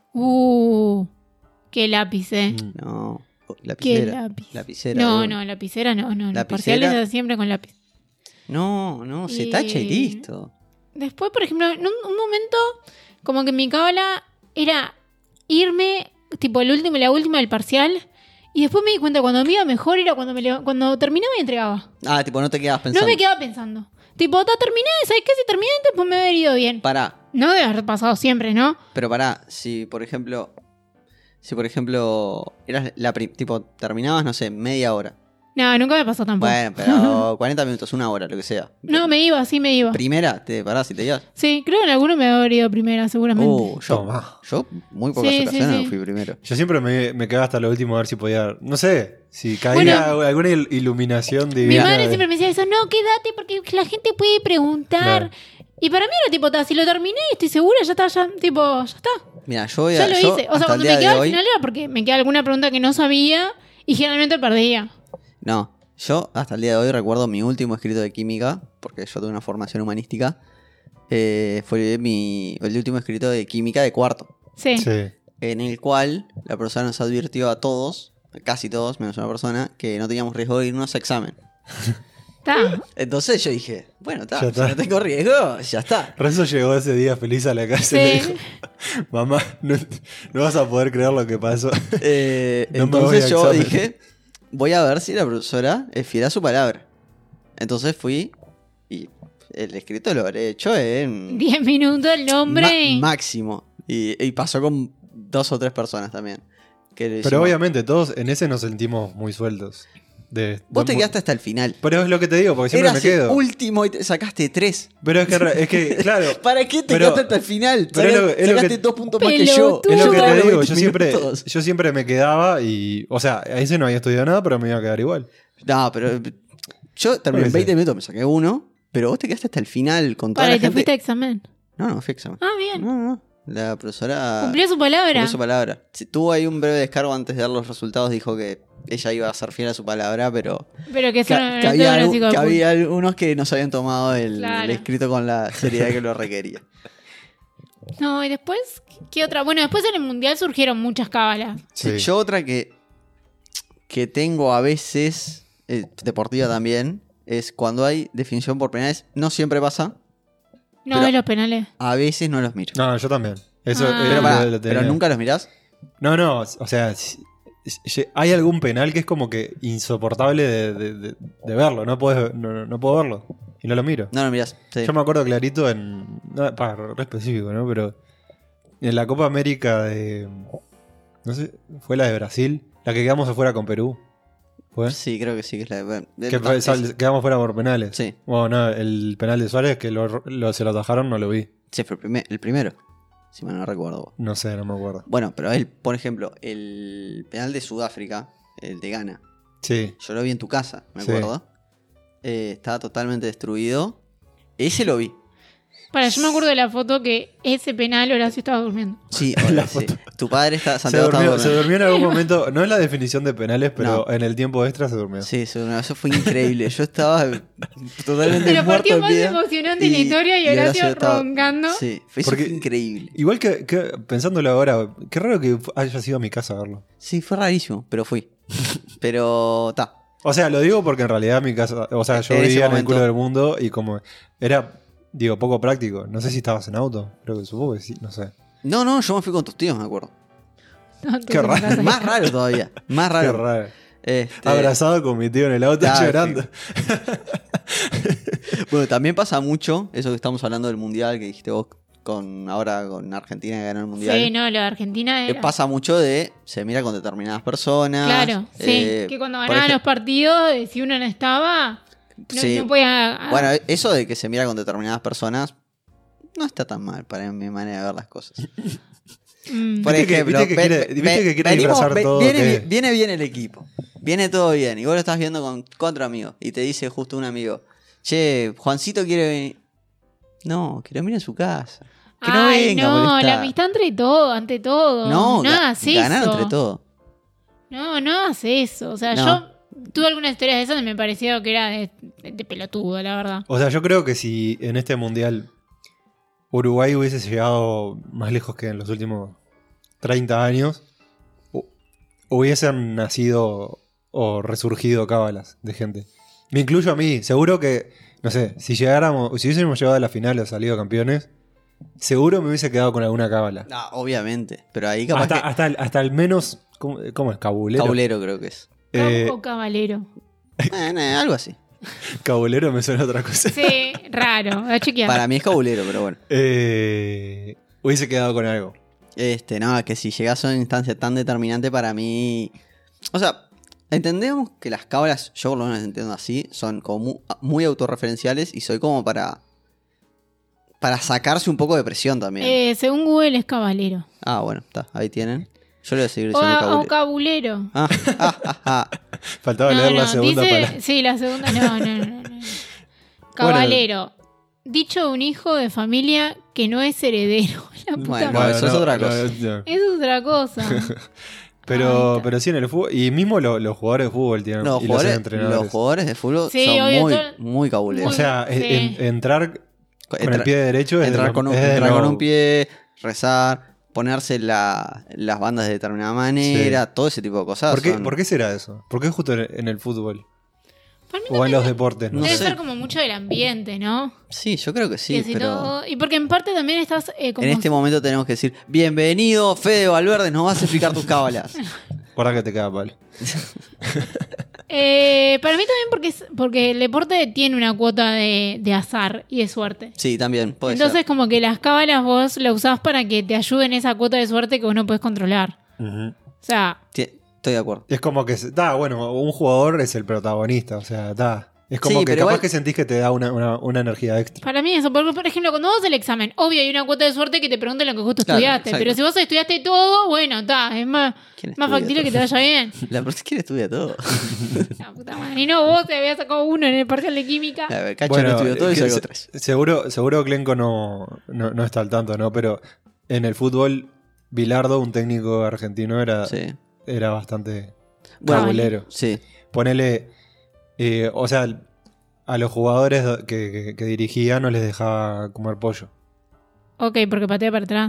[SPEAKER 3] Qué lápiz,
[SPEAKER 1] No.
[SPEAKER 3] Qué
[SPEAKER 1] Lapicera.
[SPEAKER 3] lápiz.
[SPEAKER 1] Lapicera.
[SPEAKER 3] No,
[SPEAKER 1] boludo.
[SPEAKER 3] no, lapicera no. Los
[SPEAKER 1] Lapicera.
[SPEAKER 3] parciales era siempre con lápiz.
[SPEAKER 1] No, se
[SPEAKER 3] Y-
[SPEAKER 1] tacha y listo.
[SPEAKER 3] Después, por ejemplo, en un momento, como que mi cábala era irme, tipo, la última del parcial. Y después me di cuenta, cuando me iba mejor era cuando terminaba y entregaba.
[SPEAKER 1] Ah, tipo, no te quedas pensando.
[SPEAKER 3] No me quedaba pensando. Tipo, terminé, ¿sabes qué? Si terminé antes, pues me había ido bien.
[SPEAKER 1] Pará,
[SPEAKER 3] No debe haber pasado siempre, ¿no?
[SPEAKER 1] pero pará. Si por ejemplo, eras tipo, terminabas, no sé, media hora.
[SPEAKER 3] No, nunca me pasó tampoco.
[SPEAKER 1] Bueno, pero 40 minutos, una hora, lo que sea.
[SPEAKER 3] No, me iba, sí me iba.
[SPEAKER 1] Primera, te parás y te ibas.
[SPEAKER 3] Sí, creo que en alguno me habría ido primera, seguramente.
[SPEAKER 2] Toma.
[SPEAKER 1] Yo muy pocas
[SPEAKER 3] Sí, sí,
[SPEAKER 1] ocasiones
[SPEAKER 3] sí.
[SPEAKER 1] fui primero.
[SPEAKER 2] Yo siempre me quedaba hasta lo último a ver si podía. No sé, si caía alguna iluminación
[SPEAKER 3] Mi
[SPEAKER 2] divina.
[SPEAKER 3] madre siempre me decía eso, no, quédate porque la gente puede preguntar.
[SPEAKER 2] Claro.
[SPEAKER 3] Y para mí era tipo, si lo terminé, estoy segura, ya está, ya está.
[SPEAKER 1] Mira, yo
[SPEAKER 3] Ya lo hice. O sea,
[SPEAKER 1] hasta
[SPEAKER 3] cuando
[SPEAKER 1] el día
[SPEAKER 3] me quedaba
[SPEAKER 1] de
[SPEAKER 3] al
[SPEAKER 1] hoy,
[SPEAKER 3] final era porque me quedaba alguna pregunta que no sabía y generalmente perdía.
[SPEAKER 1] no, yo hasta el día de hoy recuerdo mi último escrito de química, porque yo tuve una formación humanística, fue el último escrito de química de cuarto,
[SPEAKER 3] Sí.
[SPEAKER 2] Sí.
[SPEAKER 1] en el cual la profesora nos advirtió a todos, casi todos, menos una persona, que no teníamos riesgo de irnos a examen.
[SPEAKER 3] Está.
[SPEAKER 1] Entonces yo dije, bueno,
[SPEAKER 2] Ya
[SPEAKER 1] si
[SPEAKER 2] está.
[SPEAKER 1] no tengo riesgo, ya está.
[SPEAKER 2] Renzo llegó ese día feliz a la casa y le
[SPEAKER 3] Sí.
[SPEAKER 2] dijo: Mamá, no vas a poder creer lo que pasó. No me voy
[SPEAKER 1] Entonces
[SPEAKER 2] a
[SPEAKER 1] yo
[SPEAKER 2] examen.
[SPEAKER 1] dije, voy a ver si la profesora es fiel a su palabra. Entonces fui y el escrito lo habré hecho en
[SPEAKER 3] 10 minutos el nombre. y-
[SPEAKER 1] máximo. Y pasó con 2 o 3 personas también. Que le
[SPEAKER 2] Pero
[SPEAKER 1] decimos,
[SPEAKER 2] obviamente todos en ese nos sentimos muy sueltos.
[SPEAKER 1] vos te quedaste hasta el final.
[SPEAKER 2] Pero es lo que te digo, porque siempre
[SPEAKER 1] Eras
[SPEAKER 2] me
[SPEAKER 1] el
[SPEAKER 2] quedo.
[SPEAKER 1] último y te sacaste 3.
[SPEAKER 2] Pero es que, claro.
[SPEAKER 1] ¿Para qué te
[SPEAKER 2] Pero-
[SPEAKER 1] quedaste hasta el final?
[SPEAKER 2] pero es lo que-
[SPEAKER 1] Sacaste 2 puntos más que yo.
[SPEAKER 3] Pelotudo.
[SPEAKER 2] Es lo que
[SPEAKER 1] Yo
[SPEAKER 2] te
[SPEAKER 1] tuve
[SPEAKER 2] digo,
[SPEAKER 1] 20 minutos.
[SPEAKER 2] yo siempre me quedaba y. O sea, a ese no había estudiado nada, pero me iba a quedar igual.
[SPEAKER 1] No, pero yo terminé en
[SPEAKER 2] Puede
[SPEAKER 1] 20
[SPEAKER 2] ser.
[SPEAKER 1] minutos, me saqué 1. Pero vos te quedaste hasta el final con toda
[SPEAKER 3] Para,
[SPEAKER 1] la
[SPEAKER 3] y te
[SPEAKER 1] gente.
[SPEAKER 3] fuiste a examen.
[SPEAKER 1] No, no fui a examen.
[SPEAKER 3] Ah, bien.
[SPEAKER 1] No. La profesora
[SPEAKER 3] Cumplió su palabra.
[SPEAKER 1] cumplió su palabra. Sí, tuvo ahí un breve descargo antes de dar los resultados. Dijo que ella iba a ser fiel a su palabra, pero
[SPEAKER 3] Pero que eso no
[SPEAKER 1] que
[SPEAKER 3] había
[SPEAKER 1] había,
[SPEAKER 3] un
[SPEAKER 1] que había algunos que no se habían tomado el
[SPEAKER 3] Claro.
[SPEAKER 1] escrito con la seriedad que lo requería.
[SPEAKER 3] No, y después, ¿qué otra? Bueno, después en el mundial surgieron muchas cábalas.
[SPEAKER 1] Sí, yo otra que tengo a veces, deportiva también, es cuando hay definición por penales. No siempre pasa.
[SPEAKER 3] No
[SPEAKER 1] Pero-
[SPEAKER 3] ves los penales.
[SPEAKER 1] A veces no los miro.
[SPEAKER 2] No, yo también. Eso
[SPEAKER 3] Ah.
[SPEAKER 1] Pero, pará,
[SPEAKER 2] lo tenía.
[SPEAKER 1] pero nunca los mirás.
[SPEAKER 2] No, o sea, hay algún penal que es como que insoportable de verlo. No puedo verlo. Y no lo miro.
[SPEAKER 1] No los mirás. Sí.
[SPEAKER 2] Yo me acuerdo clarito en. Re específico, ¿no? Pero en la Copa América de. No sé, fue la de Brasil. La que quedamos afuera con Perú. ¿Fue?
[SPEAKER 1] Sí, creo que sí, que es la de...
[SPEAKER 2] Que quedamos fuera por penales.
[SPEAKER 1] Sí.
[SPEAKER 2] Bueno, no, el penal de Suárez que se lo atajaron no lo vi.
[SPEAKER 1] Sí, fue el primero. Si mal no recuerdo.
[SPEAKER 2] No sé, no me acuerdo.
[SPEAKER 1] Bueno, pero él, por ejemplo, el penal de Sudáfrica, el de Ghana,
[SPEAKER 2] Sí.
[SPEAKER 1] yo lo vi en tu casa, me
[SPEAKER 2] Sí.
[SPEAKER 1] acuerdo. Estaba totalmente destruido. Ese lo vi.
[SPEAKER 3] Yo me acuerdo de la foto que ese penal Horacio estaba durmiendo.
[SPEAKER 1] Sí,
[SPEAKER 2] La
[SPEAKER 1] hola, sí.
[SPEAKER 2] foto.
[SPEAKER 1] Tu padre está...
[SPEAKER 2] Se
[SPEAKER 1] Santiago estaba
[SPEAKER 2] durmió,
[SPEAKER 1] durmiendo.
[SPEAKER 2] en algún momento. No es la definición de penales, pero
[SPEAKER 1] No.
[SPEAKER 2] en el tiempo extra se durmió.
[SPEAKER 1] Sí, eso fue increíble. Yo estaba totalmente
[SPEAKER 3] De los
[SPEAKER 1] muerto
[SPEAKER 3] partidos
[SPEAKER 1] de
[SPEAKER 3] más
[SPEAKER 1] miedo.
[SPEAKER 3] emocionantes de la historia y Horacio
[SPEAKER 1] estaba-
[SPEAKER 3] roncando.
[SPEAKER 1] Sí, eso
[SPEAKER 2] Porque-
[SPEAKER 1] fue increíble.
[SPEAKER 2] Igual que pensándolo ahora, qué raro que haya sido a mi casa a verlo.
[SPEAKER 1] Sí, fue rarísimo, pero fui. Pero está.
[SPEAKER 2] O sea, lo digo porque en realidad mi casa, o sea, yo
[SPEAKER 1] En ese
[SPEAKER 2] vivía en el
[SPEAKER 1] momento.
[SPEAKER 2] culo del mundo y como era, digo, poco práctico. No sé si estabas en auto, creo que supongo que sí, no sé.
[SPEAKER 1] No, yo me fui con tus tíos, me acuerdo.
[SPEAKER 3] No, entonces
[SPEAKER 2] Qué raro.
[SPEAKER 3] en casa-
[SPEAKER 1] Más raro todavía. Más
[SPEAKER 2] Qué
[SPEAKER 1] raro.
[SPEAKER 2] raro.
[SPEAKER 1] Este,
[SPEAKER 2] Abrazado con mi tío en el auto
[SPEAKER 1] Ah,
[SPEAKER 2] llorando.
[SPEAKER 1] Bueno, también pasa mucho eso que estamos hablando del mundial que dijiste vos ahora con Argentina que ganó el mundial.
[SPEAKER 3] Sí, no, lo de Argentina era...
[SPEAKER 1] Pasa mucho se mira con determinadas personas.
[SPEAKER 3] Claro, sí. Que cuando ganaban los partidos, si uno no estaba,
[SPEAKER 1] Sí.
[SPEAKER 3] no podía...
[SPEAKER 1] Bueno, eso de que se mira con determinadas personas no está tan mal para mi manera de ver las cosas. Por
[SPEAKER 2] Viste que-
[SPEAKER 1] ejemplo,
[SPEAKER 2] viste que quiere disfrazar todo,
[SPEAKER 1] viene,
[SPEAKER 2] que-
[SPEAKER 1] viene bien el equipo. Viene todo bien. Y vos lo estás viendo con otro amigo. Y te dice justo un amigo: Che, Juancito quiere venir. No, que lo mire en su casa. Que no
[SPEAKER 3] Ay,
[SPEAKER 1] venga a
[SPEAKER 3] no,
[SPEAKER 1] molestar.
[SPEAKER 3] la amistad ante todo.
[SPEAKER 1] No,
[SPEAKER 3] No hagas eso.
[SPEAKER 1] ganar entre todo.
[SPEAKER 3] No hagas eso. O sea,
[SPEAKER 1] No.
[SPEAKER 3] yo tuve algunas historias de esas y me pareció que era de pelotudo, la verdad.
[SPEAKER 2] O sea, yo creo que si en este mundial Uruguay hubiese llegado más lejos que en los últimos 30 años, hubiesen nacido o resurgido cábalas de gente. Me incluyo a mí, seguro que, no sé, si hubiésemos llegado a la final o salido campeones, seguro me hubiese quedado con alguna cábala.
[SPEAKER 1] No, obviamente. Pero ahí capaz que...
[SPEAKER 2] Hasta el menos, ¿cómo es? Cabulero.
[SPEAKER 1] Cabulero creo que es.
[SPEAKER 3] O cabalero.
[SPEAKER 1] Algo así.
[SPEAKER 2] Cabulero me suena a otra cosa.
[SPEAKER 3] Sí, raro. Voy a chequear.
[SPEAKER 1] Para mí es cabulero, pero bueno.
[SPEAKER 2] Hubiese quedado con algo.
[SPEAKER 1] No, que si llegas a una instancia tan determinante para mí... O sea, entendemos que las cábalas, yo por lo menos entiendo así, son como muy autorreferenciales y soy como para sacarse un poco de presión también.
[SPEAKER 3] Según Google es cabalero.
[SPEAKER 1] Ah, bueno, está, ahí tienen. Yo le voy a seguir
[SPEAKER 3] O,
[SPEAKER 1] diciendo
[SPEAKER 3] o
[SPEAKER 1] cabulero.
[SPEAKER 3] cabulero.
[SPEAKER 2] Faltaba leer la segunda
[SPEAKER 3] dice,
[SPEAKER 2] palabra.
[SPEAKER 3] Sí, la segunda. No. Cabalero. Dicho de un hijo de familia que no es heredero. La puta
[SPEAKER 1] Bueno,
[SPEAKER 3] madre.
[SPEAKER 1] eso es otra cosa.
[SPEAKER 2] no.
[SPEAKER 3] Es otra cosa. Ahí
[SPEAKER 2] Pero
[SPEAKER 3] está.
[SPEAKER 2] sí en el fútbol. Y mismo los jugadores de fútbol tienen.
[SPEAKER 1] Los
[SPEAKER 2] y los
[SPEAKER 1] jugadores,
[SPEAKER 2] entrenadores.
[SPEAKER 1] los jugadores de fútbol
[SPEAKER 3] Sí,
[SPEAKER 1] son
[SPEAKER 3] obvio,
[SPEAKER 1] muy,
[SPEAKER 3] todo-
[SPEAKER 1] muy cabuleros.
[SPEAKER 2] O sea,
[SPEAKER 3] Sí.
[SPEAKER 2] entrar con el pie derecho es
[SPEAKER 1] entrar
[SPEAKER 2] de lo-
[SPEAKER 1] con
[SPEAKER 2] es de
[SPEAKER 1] entrar
[SPEAKER 2] lo-
[SPEAKER 1] con un pie, rezar, ponerse las bandas de determinada manera, todo ese tipo de cosas.
[SPEAKER 2] ¿Por qué será eso? ¿Por qué justo en el fútbol?
[SPEAKER 3] Para mí
[SPEAKER 2] O en
[SPEAKER 3] también
[SPEAKER 2] los deportes, no
[SPEAKER 3] debe
[SPEAKER 1] sé.
[SPEAKER 3] ser como mucho del ambiente, ¿no?
[SPEAKER 1] Sí, yo creo que sí,
[SPEAKER 3] Que si
[SPEAKER 1] pero
[SPEAKER 3] todo- Y porque en parte también estás como...
[SPEAKER 1] en este momento tenemos que decir, bienvenido Fede Valverde, nos vas a explicar tus cábalas.
[SPEAKER 2] Guarda que te queda palo.
[SPEAKER 3] Para mí también porque el deporte tiene una cuota de azar y de suerte.
[SPEAKER 1] Sí, también, puede
[SPEAKER 3] Entonces
[SPEAKER 1] ser.
[SPEAKER 3] como que las cábalas vos la usás para que te ayuden esa cuota de suerte que vos no podés controlar.
[SPEAKER 2] Ujú.
[SPEAKER 3] O sea,
[SPEAKER 1] Estoy de acuerdo.
[SPEAKER 2] Es como que, bueno, un jugador es el protagonista, o sea, es como
[SPEAKER 1] Sí,
[SPEAKER 2] que
[SPEAKER 1] pero
[SPEAKER 2] capaz
[SPEAKER 1] igual-
[SPEAKER 2] que sentís que te da una energía extra.
[SPEAKER 3] para mí eso, porque por ejemplo, cuando vos haces el examen, obvio hay una cuota de suerte que te pregunten lo que justo
[SPEAKER 1] Claro,
[SPEAKER 3] estudiaste,
[SPEAKER 1] exacto.
[SPEAKER 3] pero si vos estudiaste todo, bueno, es más
[SPEAKER 1] ¿Quién
[SPEAKER 3] más
[SPEAKER 1] estudia
[SPEAKER 3] factible
[SPEAKER 1] todo?
[SPEAKER 3] que te vaya bien.
[SPEAKER 1] La persona que estudia todo.
[SPEAKER 3] La puta madre. Y no, vos te habías sacado uno en el parcial de química.
[SPEAKER 1] A ver, Cacho no estudió todo y
[SPEAKER 2] que
[SPEAKER 1] sacó 3.
[SPEAKER 2] Seguro Glenco no está al tanto, ¿no? Pero en el fútbol, Bilardo, un técnico argentino,
[SPEAKER 1] Sí.
[SPEAKER 2] era bastante
[SPEAKER 1] Bueno,
[SPEAKER 2] cabulero.
[SPEAKER 1] Sí.
[SPEAKER 2] Ponele, o sea, a los jugadores que dirigía no les dejaba comer pollo.
[SPEAKER 3] Ok, porque patea para atrás.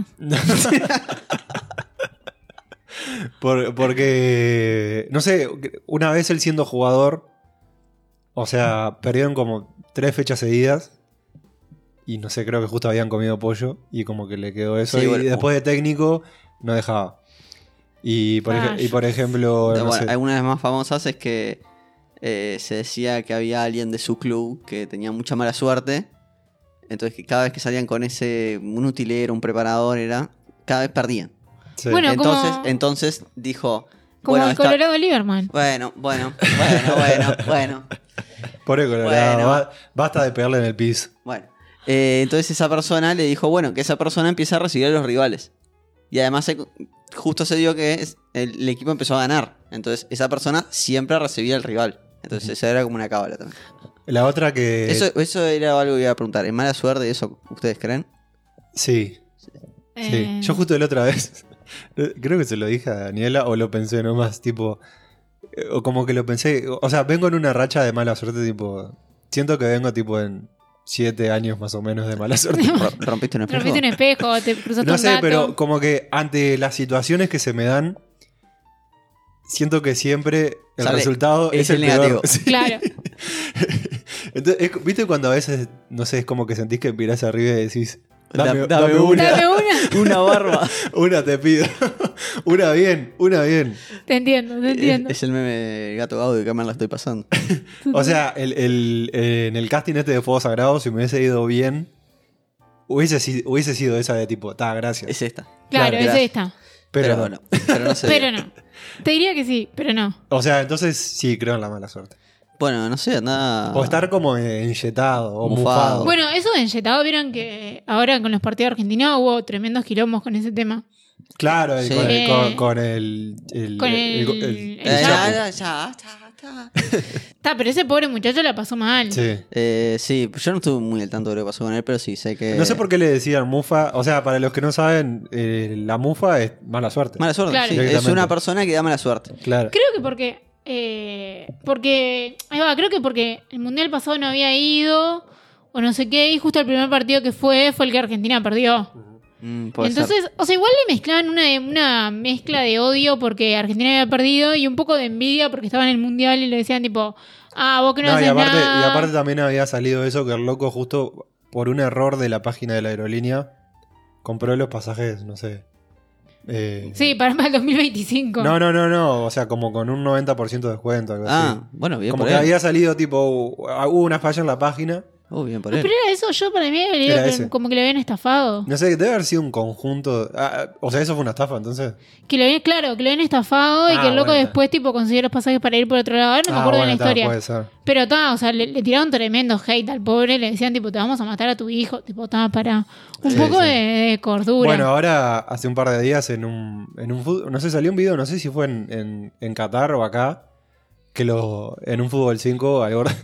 [SPEAKER 2] Porque, no sé, una vez él siendo jugador, o sea, perdieron como 3 fechas seguidas. Y no sé, creo que justo habían comido pollo y como que le quedó eso.
[SPEAKER 1] Sí,
[SPEAKER 2] y
[SPEAKER 1] bueno.
[SPEAKER 2] después de técnico, no dejaba. Y por ejemplo, no
[SPEAKER 1] Bueno,
[SPEAKER 2] sé.
[SPEAKER 1] algunas de las más famosas es que se decía que había alguien de su club que tenía mucha mala suerte. Entonces que cada vez que salían con un utilero, un preparador, cada vez perdían.
[SPEAKER 2] Sí.
[SPEAKER 3] Bueno,
[SPEAKER 1] Entonces,
[SPEAKER 3] como-
[SPEAKER 1] entonces dijo,
[SPEAKER 3] Como
[SPEAKER 1] Bueno,
[SPEAKER 3] el Colorado Lieberman.
[SPEAKER 1] Bueno.
[SPEAKER 2] Por el Colorado.
[SPEAKER 1] Bueno.
[SPEAKER 2] Basta de pegarle en el piso.
[SPEAKER 1] Bueno. Entonces esa persona le dijo, bueno, que esa persona empieza a recibir a los rivales. Y además justo se dio que el equipo empezó a ganar. Entonces esa persona siempre recibía al rival. Entonces eso era como una cábala también.
[SPEAKER 2] La otra que...
[SPEAKER 1] Eso era algo que iba a preguntar. ¿En mala suerte eso ustedes creen?
[SPEAKER 2] Sí. Sí. Yo justo la otra vez, creo que se lo dije a Daniela o lo pensé nomás, tipo... O como que lo pensé... O sea, vengo en una racha de mala suerte, tipo... Siento que vengo tipo en 7 años más o menos de mala suerte.
[SPEAKER 1] ¿Rompiste un espejo?
[SPEAKER 3] Rompiste un espejo, te cruzaste
[SPEAKER 2] No
[SPEAKER 3] un
[SPEAKER 2] sé,
[SPEAKER 3] gato.
[SPEAKER 2] pero como que ante las situaciones que se me dan, siento que siempre el
[SPEAKER 1] Sale-
[SPEAKER 2] resultado
[SPEAKER 1] es
[SPEAKER 2] es el
[SPEAKER 1] el negativo.
[SPEAKER 2] peor. Sí.
[SPEAKER 3] Claro.
[SPEAKER 2] Entonces, ¿viste cuando a veces, no sé, es como que sentís que mirás arriba y decís, dame
[SPEAKER 1] Dame
[SPEAKER 2] una,
[SPEAKER 3] Dame una.
[SPEAKER 1] Una barba.
[SPEAKER 2] una te pido, una bien.
[SPEAKER 3] Te entiendo.
[SPEAKER 1] Es el meme del gato Gaudio que me la estoy pasando.
[SPEAKER 2] O sea, en el casting este de Fuego Sagrado, si me hubiese ido bien, hubiese sido esa de tipo, gracias.
[SPEAKER 1] Es esta.
[SPEAKER 3] Claro, es
[SPEAKER 1] gracias.
[SPEAKER 3] esta.
[SPEAKER 2] Pero,
[SPEAKER 1] bueno, pero no sé.
[SPEAKER 3] Pero no. Te diría que sí, pero no.
[SPEAKER 2] O sea, entonces sí creo en la mala suerte.
[SPEAKER 1] Bueno, no sé, anda.
[SPEAKER 2] O estar como enyetado o
[SPEAKER 1] Mufado.
[SPEAKER 2] mufado.
[SPEAKER 3] Bueno, eso de enyetado, vieron que ahora con los partidos argentinos hubo tremendos quilombos con ese tema.
[SPEAKER 2] Claro,
[SPEAKER 1] Sí.
[SPEAKER 2] con el
[SPEAKER 3] Con
[SPEAKER 2] el
[SPEAKER 3] ya,
[SPEAKER 2] Chapo.
[SPEAKER 3] Está, pero ese pobre muchacho la pasó mal.
[SPEAKER 2] Sí.
[SPEAKER 1] Sí, yo no estuve muy al tanto de lo que pasó con él, pero sí sé que.
[SPEAKER 2] No sé por qué le decían mufa. O sea, para los que no saben, la mufa es mala suerte.
[SPEAKER 1] Mala suerte.
[SPEAKER 3] Claro.
[SPEAKER 1] Sí, es
[SPEAKER 2] Directamente.
[SPEAKER 1] una persona que da mala suerte.
[SPEAKER 2] Claro.
[SPEAKER 3] Creo que creo que porque el mundial pasado no había ido o no sé qué, y justo el primer partido que fue el que Argentina perdió.
[SPEAKER 1] Puede
[SPEAKER 3] Entonces,
[SPEAKER 1] ser.
[SPEAKER 3] o sea, igual le mezclaban una mezcla de odio porque Argentina había perdido y un poco de envidia porque estaba en el mundial y le decían tipo, vos que no,
[SPEAKER 2] No,
[SPEAKER 3] haces
[SPEAKER 2] y
[SPEAKER 3] nada.
[SPEAKER 2] aparte también había salido eso que el loco justo por un error de la página de la aerolínea compró los pasajes, no sé.
[SPEAKER 3] Sí, para el 2025.
[SPEAKER 2] No. O sea, como con un 90% de descuento, algo así.
[SPEAKER 1] Bueno, bien
[SPEAKER 2] Como
[SPEAKER 1] por
[SPEAKER 2] que
[SPEAKER 1] él.
[SPEAKER 2] había salido tipo, hubo una falla en la página.
[SPEAKER 1] Bien por
[SPEAKER 3] No,
[SPEAKER 1] él.
[SPEAKER 3] pero era eso, yo para mí había leído
[SPEAKER 2] Era
[SPEAKER 3] que
[SPEAKER 2] ese.
[SPEAKER 3] como que le habían estafado.
[SPEAKER 2] No sé, debe haber sido un conjunto. O sea, eso fue una estafa, entonces.
[SPEAKER 3] Que lo habían, claro, que lo habían estafado y que el loco
[SPEAKER 2] bueno,
[SPEAKER 3] después tipo consiguió los pasajes para ir por otro lado. Ahora no me acuerdo de la historia.
[SPEAKER 2] Puede ser.
[SPEAKER 3] Pero o sea, le tiraron tremendo hate al pobre, le decían tipo, te vamos a matar a tu hijo, tipo, para un
[SPEAKER 2] Sí,
[SPEAKER 3] poco
[SPEAKER 2] sí.
[SPEAKER 3] de cordura.
[SPEAKER 2] Bueno, ahora hace un par de días en un fútbol, no sé, salió un video, no sé si fue en Qatar o acá, que en un fútbol 5 al gordo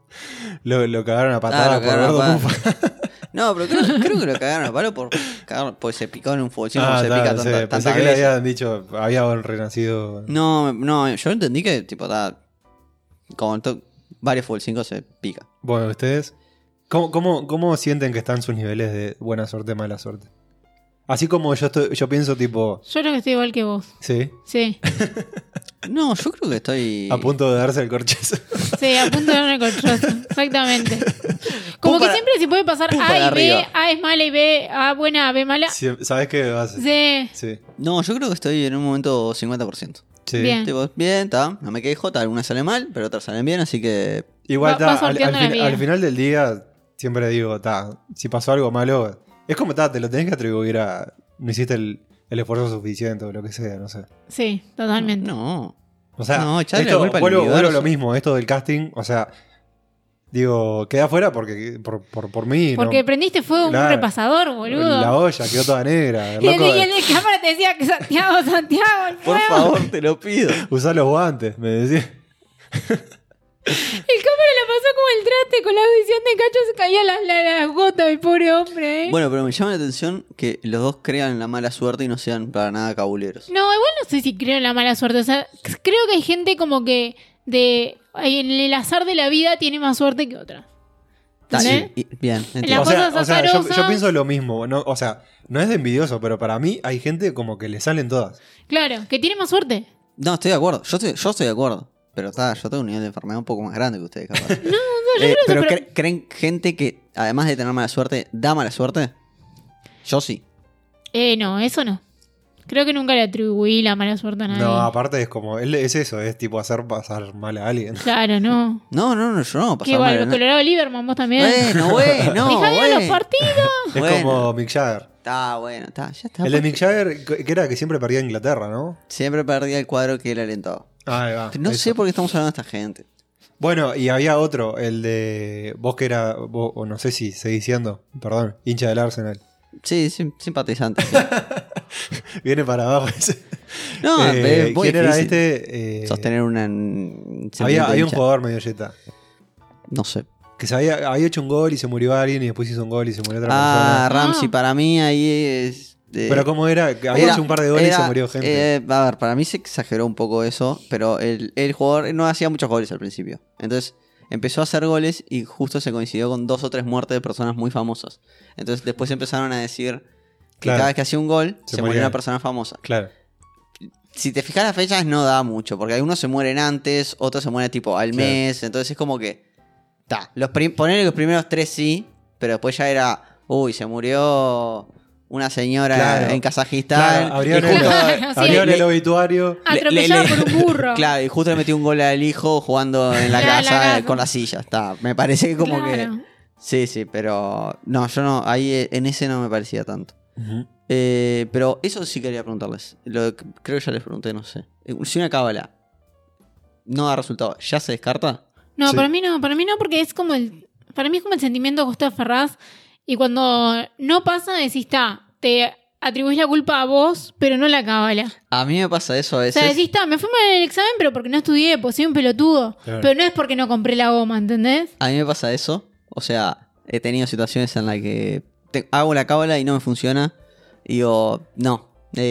[SPEAKER 2] lo cagaron a patada
[SPEAKER 1] lo
[SPEAKER 2] por
[SPEAKER 1] cagaron a
[SPEAKER 2] gordo
[SPEAKER 1] palo.
[SPEAKER 2] mufa.
[SPEAKER 1] No, pero creo que lo cagaron a palo porque se picó en un fútbol. Se pica
[SPEAKER 2] no sé,
[SPEAKER 1] tantas
[SPEAKER 2] pensé que le
[SPEAKER 1] veces.
[SPEAKER 2] habían dicho, había renacido.
[SPEAKER 1] No, yo entendí que tipo como varios fútbol 5 se pica.
[SPEAKER 2] Bueno, ustedes, ¿cómo sienten que están sus niveles de buena suerte, mala suerte? Así como yo pienso tipo,
[SPEAKER 3] Yo creo que estoy igual que vos.
[SPEAKER 2] sí,
[SPEAKER 3] Sí,
[SPEAKER 1] No, yo creo que estoy.
[SPEAKER 2] a punto de darse el corchazo.
[SPEAKER 3] sí, a punto de darme colchazo. Exactamente. Como que
[SPEAKER 1] para-
[SPEAKER 3] siempre se puede pasar
[SPEAKER 1] pum
[SPEAKER 3] A
[SPEAKER 1] para
[SPEAKER 3] y B,
[SPEAKER 1] arriba.
[SPEAKER 3] A es mala y B, A buena, B mala.
[SPEAKER 2] ¿Sabes qué vas a hacer?
[SPEAKER 3] Sí,
[SPEAKER 2] Sí.
[SPEAKER 1] No, yo creo que estoy en un momento 50%.
[SPEAKER 2] Sí.
[SPEAKER 3] Bien.
[SPEAKER 1] Tipo, bien, está, no me quejo, algunas salen mal, pero otras salen bien, así que.
[SPEAKER 2] Igual
[SPEAKER 3] Va
[SPEAKER 2] al
[SPEAKER 3] sorteando la vida.
[SPEAKER 2] final del día siempre digo, si pasó algo malo, es como te lo tenés que atribuir a no hiciste el esfuerzo suficiente o lo que sea, no sé.
[SPEAKER 3] sí, totalmente.
[SPEAKER 1] No.
[SPEAKER 2] O sea,
[SPEAKER 1] No, echarle
[SPEAKER 2] esto,
[SPEAKER 1] la culpa al
[SPEAKER 2] vuelvo a
[SPEAKER 1] universo.
[SPEAKER 2] lo mismo, esto del casting, o sea, digo, queda afuera porque por mí.
[SPEAKER 3] Porque
[SPEAKER 2] no,
[SPEAKER 3] prendiste fuego
[SPEAKER 2] Claro.
[SPEAKER 3] un repasador, boludo.
[SPEAKER 2] la olla quedó toda negra.
[SPEAKER 3] Y el de cámara te decía que Santiago, el
[SPEAKER 1] Por
[SPEAKER 3] fuego.
[SPEAKER 1] favor, te lo pido.
[SPEAKER 2] Usá los guantes, me decía.
[SPEAKER 3] El cámara la pasó como el traste con la audición de Cacho, se caía las gotas del pobre hombre,
[SPEAKER 1] Bueno, pero me llama la atención que los dos crean en la mala suerte y no sean para nada cabuleros.
[SPEAKER 3] No, igual no sé si creo en la mala suerte. O sea, creo que hay gente como que en el azar de la vida tiene más suerte que otra. ¿Entendés?
[SPEAKER 1] Bien,
[SPEAKER 3] La
[SPEAKER 1] entiendo.
[SPEAKER 3] cosa- azarosas.
[SPEAKER 2] yo pienso lo mismo. No, o sea, no es de envidioso, pero para mí hay gente como que le salen todas.
[SPEAKER 3] Claro, que tiene más suerte.
[SPEAKER 1] No, estoy de acuerdo. Yo estoy de acuerdo. Pero yo tengo un nivel de enfermedad un poco más grande que ustedes, capaz.
[SPEAKER 3] No, yo creo
[SPEAKER 1] pero
[SPEAKER 3] eso, pero...
[SPEAKER 1] ¿creen gente que, además de tener mala suerte, da mala suerte? Yo sí.
[SPEAKER 3] No, eso no. Creo que nunca le atribuí la mala suerte a nadie.
[SPEAKER 2] No, aparte es como, es eso, es tipo hacer pasar mal a alguien.
[SPEAKER 3] Claro, no.
[SPEAKER 1] No, yo no
[SPEAKER 3] Que
[SPEAKER 1] pasaba
[SPEAKER 3] igual,
[SPEAKER 1] mal.
[SPEAKER 3] Colorado Lieberman, vos también.
[SPEAKER 1] Bueno.
[SPEAKER 3] Fijate los partidos.
[SPEAKER 2] Es
[SPEAKER 1] Bueno.
[SPEAKER 2] como Mick Jagger.
[SPEAKER 1] Está bueno, ya está.
[SPEAKER 2] El de Mick Jagger, que era que siempre perdía Inglaterra, ¿no?
[SPEAKER 1] Siempre perdía el cuadro que él alentaba.
[SPEAKER 2] Ahí va.
[SPEAKER 1] No
[SPEAKER 2] eso.
[SPEAKER 1] sé por qué estamos hablando de esta gente.
[SPEAKER 2] Bueno, y había otro, el de vos que era, o no sé si seguís siendo, perdón, hincha del Arsenal.
[SPEAKER 1] Sí, simpatizante. Sí.
[SPEAKER 2] Viene para abajo ese.
[SPEAKER 1] No, es muy
[SPEAKER 2] ¿Quién era
[SPEAKER 1] difícil
[SPEAKER 2] este?
[SPEAKER 1] sostener una.
[SPEAKER 2] Había un jugador medio yeta.
[SPEAKER 1] No sé.
[SPEAKER 2] Que había hecho un gol y se murió alguien y después hizo un gol y se murió otra
[SPEAKER 1] Ah,
[SPEAKER 2] persona.
[SPEAKER 1] Ramsey, para mí ahí es.
[SPEAKER 2] Pero ¿cómo era? Que había hecho un par de goles y se murió gente.
[SPEAKER 1] A ver, para mí se exageró un poco eso, pero el jugador no hacía muchos goles al principio. Entonces empezó a hacer goles y justo se coincidió con 2 o 3 muertes de personas muy famosas. Entonces después empezaron a decir que
[SPEAKER 2] Claro.
[SPEAKER 1] cada vez que hacía un gol se moría
[SPEAKER 2] moría.
[SPEAKER 1] una persona famosa.
[SPEAKER 2] Claro.
[SPEAKER 1] Si te fijas las fechas no da mucho, porque algunos se mueren antes, otros se mueren tipo al
[SPEAKER 2] Claro.
[SPEAKER 1] mes, entonces es como que... Ponerle los primeros 3 sí, pero después ya era... Uy, se murió una señora
[SPEAKER 2] Claro.
[SPEAKER 1] en Kazajistán.
[SPEAKER 2] Claro, abrieron,
[SPEAKER 1] y justo-
[SPEAKER 3] Claro, sí.
[SPEAKER 2] abrieron el obituario.
[SPEAKER 3] Atropellado por un burro.
[SPEAKER 1] Claro, y justo le metió un gol al hijo jugando en la
[SPEAKER 3] En la
[SPEAKER 1] casa
[SPEAKER 3] casa.
[SPEAKER 1] con la silla. Está. Me parece que como
[SPEAKER 3] Claro.
[SPEAKER 1] que... Sí, pero... No, yo no... Ahí en ese no me parecía tanto.
[SPEAKER 2] Ujú.
[SPEAKER 1] Pero eso sí quería preguntarles. Creo que ya les pregunté, no sé. Si una cábala no da resultado, ¿ya se descarta?
[SPEAKER 3] No,
[SPEAKER 2] Sí.
[SPEAKER 3] para mí no, porque es como para mí es como el sentimiento que vos te aferrás y cuando no pasa decís, te atribuís la culpa a vos, pero no a la cábala.
[SPEAKER 1] A mí me pasa eso a
[SPEAKER 3] O
[SPEAKER 1] veces.
[SPEAKER 3] sea, decís, me fui mal en el examen, pero porque no estudié, pues soy un pelotudo.
[SPEAKER 2] Claro.
[SPEAKER 3] Pero no es porque no compré la goma, ¿entendés?
[SPEAKER 1] A mí me pasa eso. O sea, he tenido situaciones en las que hago la cábala y no me funciona. Y digo, no.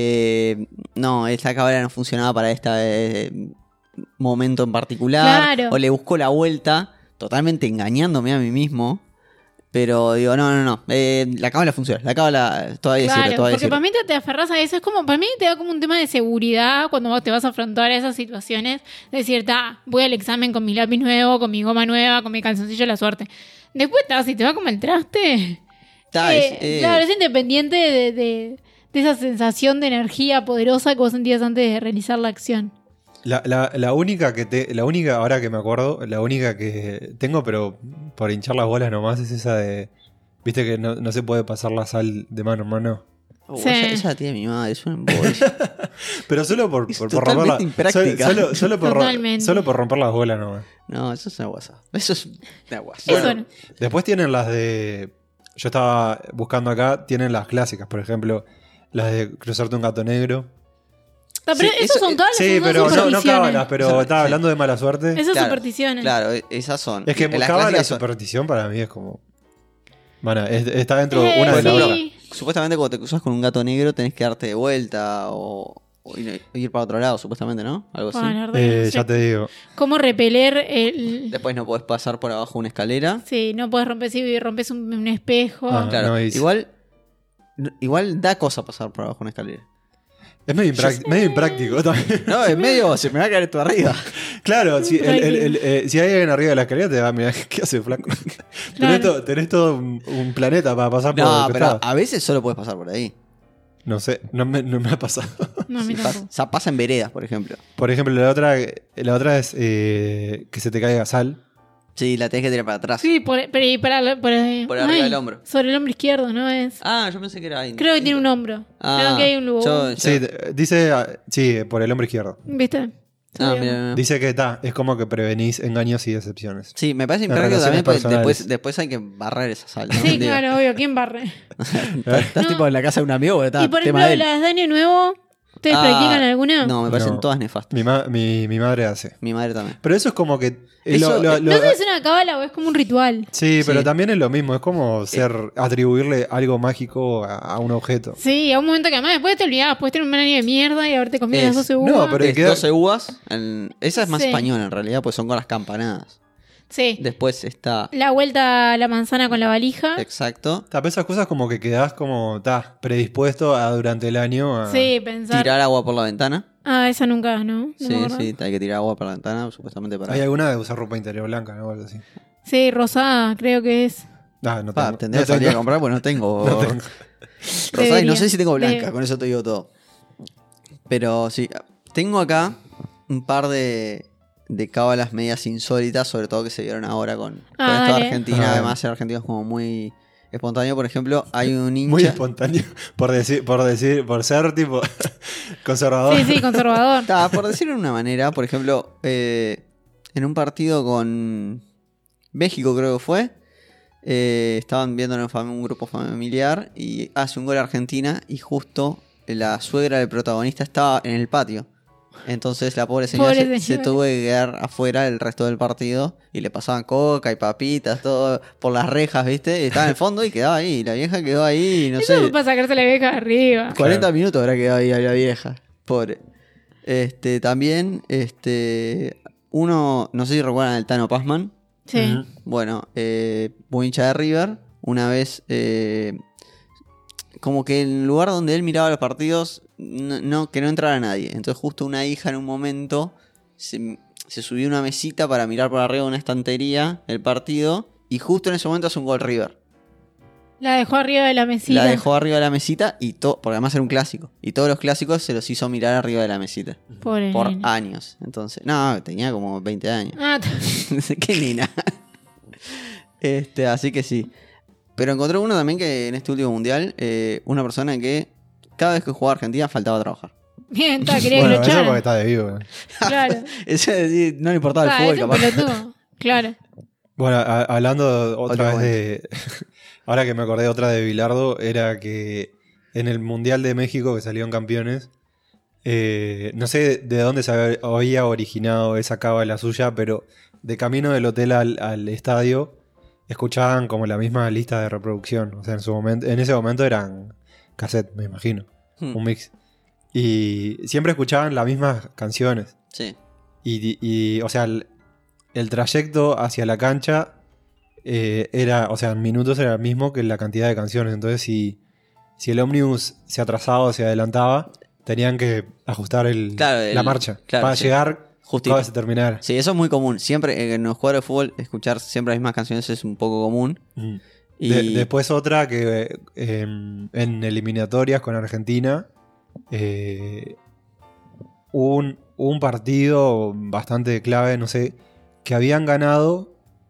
[SPEAKER 1] No, esta cábala no funcionaba para este momento en particular.
[SPEAKER 3] Claro.
[SPEAKER 1] O le busco la vuelta, totalmente engañándome a mí mismo. Pero digo, no. La cábala funciona. La cábala todavía
[SPEAKER 3] Claro,
[SPEAKER 1] sirve, todavía
[SPEAKER 3] porque
[SPEAKER 1] sirve.
[SPEAKER 3] para mí te aferrás a eso. Es como, para mí te da como un tema de seguridad cuando vos te vas a afrontar a esas situaciones. Decir, voy al examen con mi lápiz nuevo, con mi goma nueva, con mi calzoncillo de la suerte. Después, si te va como el traste...
[SPEAKER 1] Claro,
[SPEAKER 3] claro, es independiente de esa sensación de energía poderosa que vos sentías antes de realizar la acción.
[SPEAKER 2] La única, ahora que me acuerdo, la única que tengo, pero por hinchar las bolas nomás, es esa de. Viste que no se puede pasar la sal de mano en mano.
[SPEAKER 3] Sí.
[SPEAKER 1] Esa la tiene mi madre, es un embollo.
[SPEAKER 2] Pero solo por
[SPEAKER 1] Es
[SPEAKER 2] romper
[SPEAKER 1] totalmente impráctica.
[SPEAKER 3] Totalmente.
[SPEAKER 2] solo por romper las bolas nomás.
[SPEAKER 1] No, eso es una guasa. Eso es una guasa.
[SPEAKER 3] Eso
[SPEAKER 2] Bueno,
[SPEAKER 3] no.
[SPEAKER 2] Después tienen las de. Yo estaba buscando acá, tienen las clásicas, por ejemplo, las de cruzarte un gato negro.
[SPEAKER 3] Pero
[SPEAKER 1] Sí,
[SPEAKER 3] esas
[SPEAKER 1] eso-
[SPEAKER 3] son todas
[SPEAKER 2] Sí,
[SPEAKER 3] las
[SPEAKER 2] pero no
[SPEAKER 3] supersticiones.
[SPEAKER 2] cábalas, pero
[SPEAKER 1] Eso-
[SPEAKER 2] estaba
[SPEAKER 1] sí.
[SPEAKER 2] hablando de mala suerte.
[SPEAKER 3] Esas
[SPEAKER 1] Claro,
[SPEAKER 3] supersticiones.
[SPEAKER 1] Claro, esas son.
[SPEAKER 2] Es que
[SPEAKER 1] Las
[SPEAKER 2] cábala y
[SPEAKER 1] clásicas son-
[SPEAKER 2] superstición para mí es como. Bueno, está dentro de una de
[SPEAKER 3] sí.
[SPEAKER 2] las dos.
[SPEAKER 1] Supuestamente cuando te cruzas con un gato negro tenés que darte de vuelta o ir para otro lado, supuestamente, ¿no? Algo así.
[SPEAKER 3] Bueno, la verdad que no sé
[SPEAKER 2] Ya te digo.
[SPEAKER 3] ¿Cómo repeler el...?
[SPEAKER 1] Después no podés pasar por abajo una escalera.
[SPEAKER 3] Sí, no puedes romper si rompes un espejo.
[SPEAKER 2] Ah.
[SPEAKER 1] Claro,
[SPEAKER 2] no,
[SPEAKER 1] igual da cosa pasar por abajo una escalera.
[SPEAKER 2] Es medio impráctico también.
[SPEAKER 1] No, en medio se me va a caer esto arriba.
[SPEAKER 2] Claro, si,
[SPEAKER 3] Tranquilo.
[SPEAKER 2] si hay alguien arriba de la escalera, te va a mirar, ¿qué hace, flaco?
[SPEAKER 3] Claro.
[SPEAKER 2] Tenés todo un planeta para pasar por
[SPEAKER 1] No,
[SPEAKER 2] el
[SPEAKER 1] pero
[SPEAKER 2] costado.
[SPEAKER 1] a veces solo puedes pasar por ahí.
[SPEAKER 2] No sé, no me ha pasado.
[SPEAKER 3] No, a mí
[SPEAKER 1] Sí,
[SPEAKER 3] tampoco.
[SPEAKER 1] pasa en veredas, por ejemplo.
[SPEAKER 2] Por ejemplo, la otra es que se te caiga sal.
[SPEAKER 1] Sí, la tenés que tirar para atrás.
[SPEAKER 3] Sí, por arriba
[SPEAKER 1] del hombro.
[SPEAKER 3] Sobre el hombro izquierdo, ¿no es?
[SPEAKER 1] Ah, yo pensé que era ahí.
[SPEAKER 3] Creo que tiene un hombro. Creo que hay un lugar.
[SPEAKER 2] Sí, dice, sí, por el hombro izquierdo.
[SPEAKER 3] ¿Viste?
[SPEAKER 1] Ah, mira.
[SPEAKER 2] Dice que es como que prevenís engaños y decepciones.
[SPEAKER 1] Sí, me parece
[SPEAKER 2] Las
[SPEAKER 1] impráctico también
[SPEAKER 2] relaciones
[SPEAKER 1] porque
[SPEAKER 2] personales.
[SPEAKER 1] después hay que barrer esa sal. ¿no?
[SPEAKER 3] Sí,
[SPEAKER 1] Digo,
[SPEAKER 3] claro, obvio. ¿Quién barre?
[SPEAKER 1] Estás
[SPEAKER 3] No.
[SPEAKER 1] tipo en la casa de un amigo, ¿verdad?
[SPEAKER 3] Y por ejemplo, las de Año Nuevo, ¿ustedes practican alguna?
[SPEAKER 1] No, me parecen
[SPEAKER 2] No.
[SPEAKER 1] todas nefastas.
[SPEAKER 2] Mi madre hace.
[SPEAKER 1] Mi madre también.
[SPEAKER 2] Pero eso es como que.
[SPEAKER 1] Eso-
[SPEAKER 3] No sé si es una cábala o es como un ritual.
[SPEAKER 2] Sí, pero
[SPEAKER 1] Sí.
[SPEAKER 2] también es lo mismo. Es como atribuirle algo mágico a un objeto.
[SPEAKER 3] Sí, a un momento que además después te olvidabas, puedes tener un año de mierda y haberte comido las 12 uvas.
[SPEAKER 2] No, pero
[SPEAKER 1] Es
[SPEAKER 2] queda-
[SPEAKER 1] 12 uvas. Esa es más
[SPEAKER 3] Sí.
[SPEAKER 1] española en realidad, pues son con las campanadas.
[SPEAKER 3] Sí.
[SPEAKER 1] Después está.
[SPEAKER 3] La vuelta a la manzana con la valija.
[SPEAKER 1] Exacto.
[SPEAKER 2] Pero esas cosas como que quedás como predispuesto a durante el año a.
[SPEAKER 3] Sí, pensar.
[SPEAKER 1] Tirar agua por la ventana.
[SPEAKER 3] Ah, esa nunca, ¿no? No me
[SPEAKER 1] Sí,
[SPEAKER 3] acuerdo.
[SPEAKER 1] sí, hay que tirar agua por la ventana, supuestamente para.
[SPEAKER 2] Hay alguna de usar ropa interior blanca, ¿no? O algo así.
[SPEAKER 3] Sí, rosada, creo que es.
[SPEAKER 2] Ah, no
[SPEAKER 1] Pa,
[SPEAKER 2] tengo.
[SPEAKER 1] tendría
[SPEAKER 2] No
[SPEAKER 1] que salir a
[SPEAKER 2] tengo.
[SPEAKER 1] comprar, pues no tengo.
[SPEAKER 2] No tengo.
[SPEAKER 1] Rosada y no sé si tengo blanca,
[SPEAKER 3] Debería.
[SPEAKER 1] con eso te digo todo. Pero sí, tengo acá un par de cábalas medias insólitas, sobre todo que se vieron ahora con esto de
[SPEAKER 3] dale.
[SPEAKER 1] Argentina.
[SPEAKER 2] Ah.
[SPEAKER 1] Además, el argentino es como muy espontáneo. Por ejemplo, hay un hincha.
[SPEAKER 2] Muy espontáneo. Por ser tipo conservador.
[SPEAKER 3] Sí, conservador.
[SPEAKER 1] Por decirlo de una manera, por ejemplo, en un partido con México, creo que fue, estaban viendo un grupo familiar y hace un gol Argentina y justo la suegra del protagonista estaba en el patio. Entonces la pobre señora
[SPEAKER 3] Pobre
[SPEAKER 1] se
[SPEAKER 3] señora.
[SPEAKER 1] tuvo que quedar afuera el resto del partido y le pasaban coca y papitas, todo por las rejas, ¿viste? Y estaba en el fondo y quedaba ahí. Y la vieja quedó ahí, no
[SPEAKER 3] Eso
[SPEAKER 1] sé,
[SPEAKER 3] para sacarse la vieja de arriba.
[SPEAKER 1] 40 minutos habrá quedado ahí la vieja. Pobre. También, uno, no sé si recuerdan el Tano Pazman.
[SPEAKER 3] Sí.
[SPEAKER 2] Ujú.
[SPEAKER 1] Bueno, muy hincha de River. Una vez, como que en el lugar donde él miraba los partidos, que no entrara nadie. Entonces justo una hija en un momento se subió a una mesita para mirar por arriba de una estantería el partido. Y justo en ese momento hace un gol River.
[SPEAKER 3] La dejó arriba de la mesita.
[SPEAKER 1] La dejó arriba de la mesita y porque además era un clásico. Y todos los clásicos se los hizo mirar arriba de la mesita.
[SPEAKER 3] Pobre
[SPEAKER 1] Por
[SPEAKER 3] nena.
[SPEAKER 1] años. Entonces, no, tenía como 20 años.
[SPEAKER 3] Ah,
[SPEAKER 1] Qué nena. Así que sí. Pero encontré uno también que en este último mundial, una persona que cada vez que jugaba Argentina faltaba a trabajar.
[SPEAKER 3] bien, quería
[SPEAKER 2] Bueno,
[SPEAKER 3] que lo
[SPEAKER 2] eso porque
[SPEAKER 3] echaran.
[SPEAKER 2] está de vivo.
[SPEAKER 3] Claro.
[SPEAKER 1] Eso es decir, no le importaba el
[SPEAKER 3] Ah,
[SPEAKER 1] fútbol,
[SPEAKER 3] es un
[SPEAKER 1] capaz.
[SPEAKER 3] pelotudo. Claro.
[SPEAKER 2] Bueno, hablando otra
[SPEAKER 1] Otro
[SPEAKER 2] vez de... Ahora que me acordé otra de Bilardo, era que en el Mundial de México, que salieron campeones, no sé de dónde se había originado esa cábala suya, pero de camino del hotel al estadio escuchaban como la misma lista de reproducción. O sea, en ese momento eran cassette, me imagino, un mix. Y siempre escuchaban las mismas canciones.
[SPEAKER 1] Sí.
[SPEAKER 2] Y o sea, el trayecto hacia la cancha era, o sea, en minutos era el mismo que la cantidad de canciones. Entonces, si el ómnibus se atrasaba o se adelantaba, tenían que ajustar
[SPEAKER 1] Claro,
[SPEAKER 2] la marcha
[SPEAKER 1] claro,
[SPEAKER 2] para
[SPEAKER 1] sí.
[SPEAKER 2] llegar
[SPEAKER 1] Justito.
[SPEAKER 2] cuando se terminara.
[SPEAKER 1] Sí, eso es muy común. Siempre en los jugadores de fútbol, escuchar siempre las mismas canciones es un poco común.
[SPEAKER 2] Mm.
[SPEAKER 1] Y
[SPEAKER 2] Después otra que en eliminatorias con Argentina hubo un partido bastante clave, no sé, que habían ganado,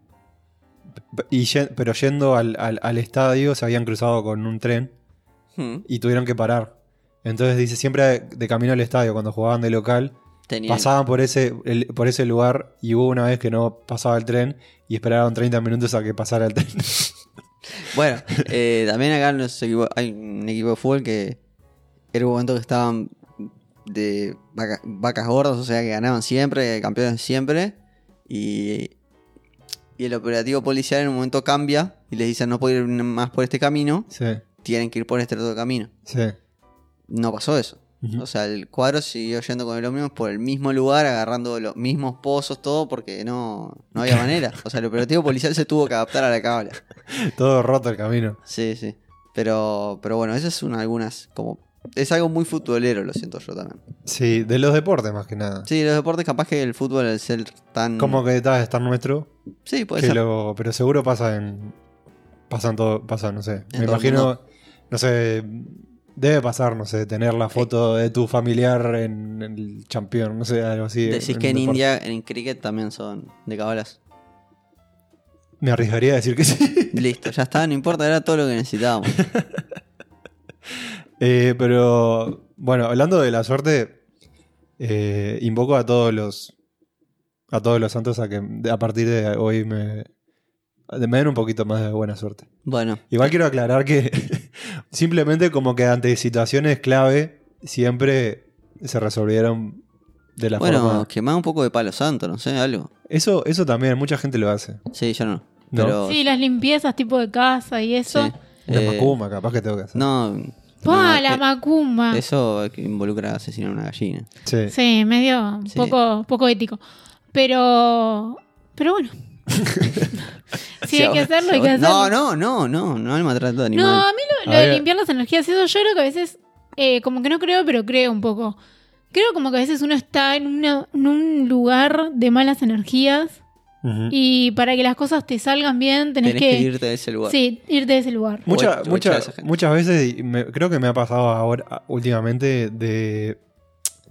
[SPEAKER 2] pero yendo al estadio se habían cruzado con un tren y tuvieron que parar. Entonces dice, siempre de camino al estadio, cuando jugaban de local,
[SPEAKER 1] tenían-
[SPEAKER 2] pasaban por ese lugar y hubo una vez que no pasaba el tren y esperaron 30 minutos a que pasara el tren.
[SPEAKER 1] Bueno, también acá en los equipos, hay un equipo de fútbol que era un momento que estaban de vacas gordas, o sea que ganaban siempre, campeones siempre. Y el operativo policial en un momento cambia y les dicen no pueden ir más por este camino,
[SPEAKER 2] Sí,
[SPEAKER 1] tienen que ir por este otro camino.
[SPEAKER 2] sí.
[SPEAKER 1] No pasó eso.
[SPEAKER 2] Ujú.
[SPEAKER 1] O sea, el cuadro siguió yendo con el ómnibus por el mismo lugar, agarrando los mismos pozos, todo, porque no había manera. O sea, el operativo policial se tuvo que adaptar a la cábala.
[SPEAKER 2] Todo roto el camino.
[SPEAKER 1] Sí, sí. Pero bueno, esas son algunas como... Es algo muy futbolero, lo siento yo también.
[SPEAKER 2] Sí, de los deportes más que nada.
[SPEAKER 1] Sí, los deportes capaz que el fútbol al ser tan...
[SPEAKER 2] Como que está estar nuestro,
[SPEAKER 1] Sí, puede
[SPEAKER 2] que
[SPEAKER 1] ser.
[SPEAKER 2] pero seguro pasa no sé.
[SPEAKER 1] En
[SPEAKER 2] Me
[SPEAKER 1] todo el
[SPEAKER 2] imagino,
[SPEAKER 1] mundo.
[SPEAKER 2] no sé, debe pasar, no sé, tener la foto de tu familiar en el campeón, no sé, algo así.
[SPEAKER 1] Decís
[SPEAKER 2] un
[SPEAKER 1] que en
[SPEAKER 2] deporte.
[SPEAKER 1] India, en cricket también son de cabalas.
[SPEAKER 2] Me arriesgaría a decir que sí.
[SPEAKER 1] Listo, ya está, no importa, era todo lo que necesitábamos.
[SPEAKER 2] Pero, bueno, hablando de la suerte, invoco a todos los santos a que a partir de hoy me den un poquito más de buena suerte.
[SPEAKER 1] Bueno,
[SPEAKER 2] Igual quiero aclarar que simplemente como que ante situaciones clave siempre se resolvieron de la
[SPEAKER 1] bueno,
[SPEAKER 2] forma...
[SPEAKER 1] quemá un poco de palo santo, no sé, algo.
[SPEAKER 2] Eso también, mucha gente lo hace.
[SPEAKER 1] Sí, yo no.
[SPEAKER 2] ¿No?
[SPEAKER 1] Pero,
[SPEAKER 3] Sí, las limpiezas tipo de casa y eso.
[SPEAKER 1] sí.
[SPEAKER 2] Una macumba, capaz que tengo que hacer.
[SPEAKER 1] No.
[SPEAKER 3] ¡Pah,
[SPEAKER 1] no,
[SPEAKER 3] la macumba!
[SPEAKER 1] Eso involucra asesinar a una gallina.
[SPEAKER 2] Sí.
[SPEAKER 3] Sí, medio
[SPEAKER 1] Sí.
[SPEAKER 3] poco ético. Pero bueno. Si hay que hacerlo, hay que hacerlo.
[SPEAKER 1] No el maltrato de animal.
[SPEAKER 3] No, a mí lo
[SPEAKER 2] A
[SPEAKER 3] de
[SPEAKER 2] ver.
[SPEAKER 3] limpiar las energías, eso yo creo que a veces, como que no creo, pero creo un poco. Creo como que a veces uno está en un lugar de malas energías
[SPEAKER 2] Ujú.
[SPEAKER 3] y para que las cosas te salgan bien tenés
[SPEAKER 1] Tenés que irte de ese lugar.
[SPEAKER 3] Sí, irte de ese lugar.
[SPEAKER 1] O echar a esa gente.
[SPEAKER 2] Muchas veces, y creo que me ha pasado ahora últimamente de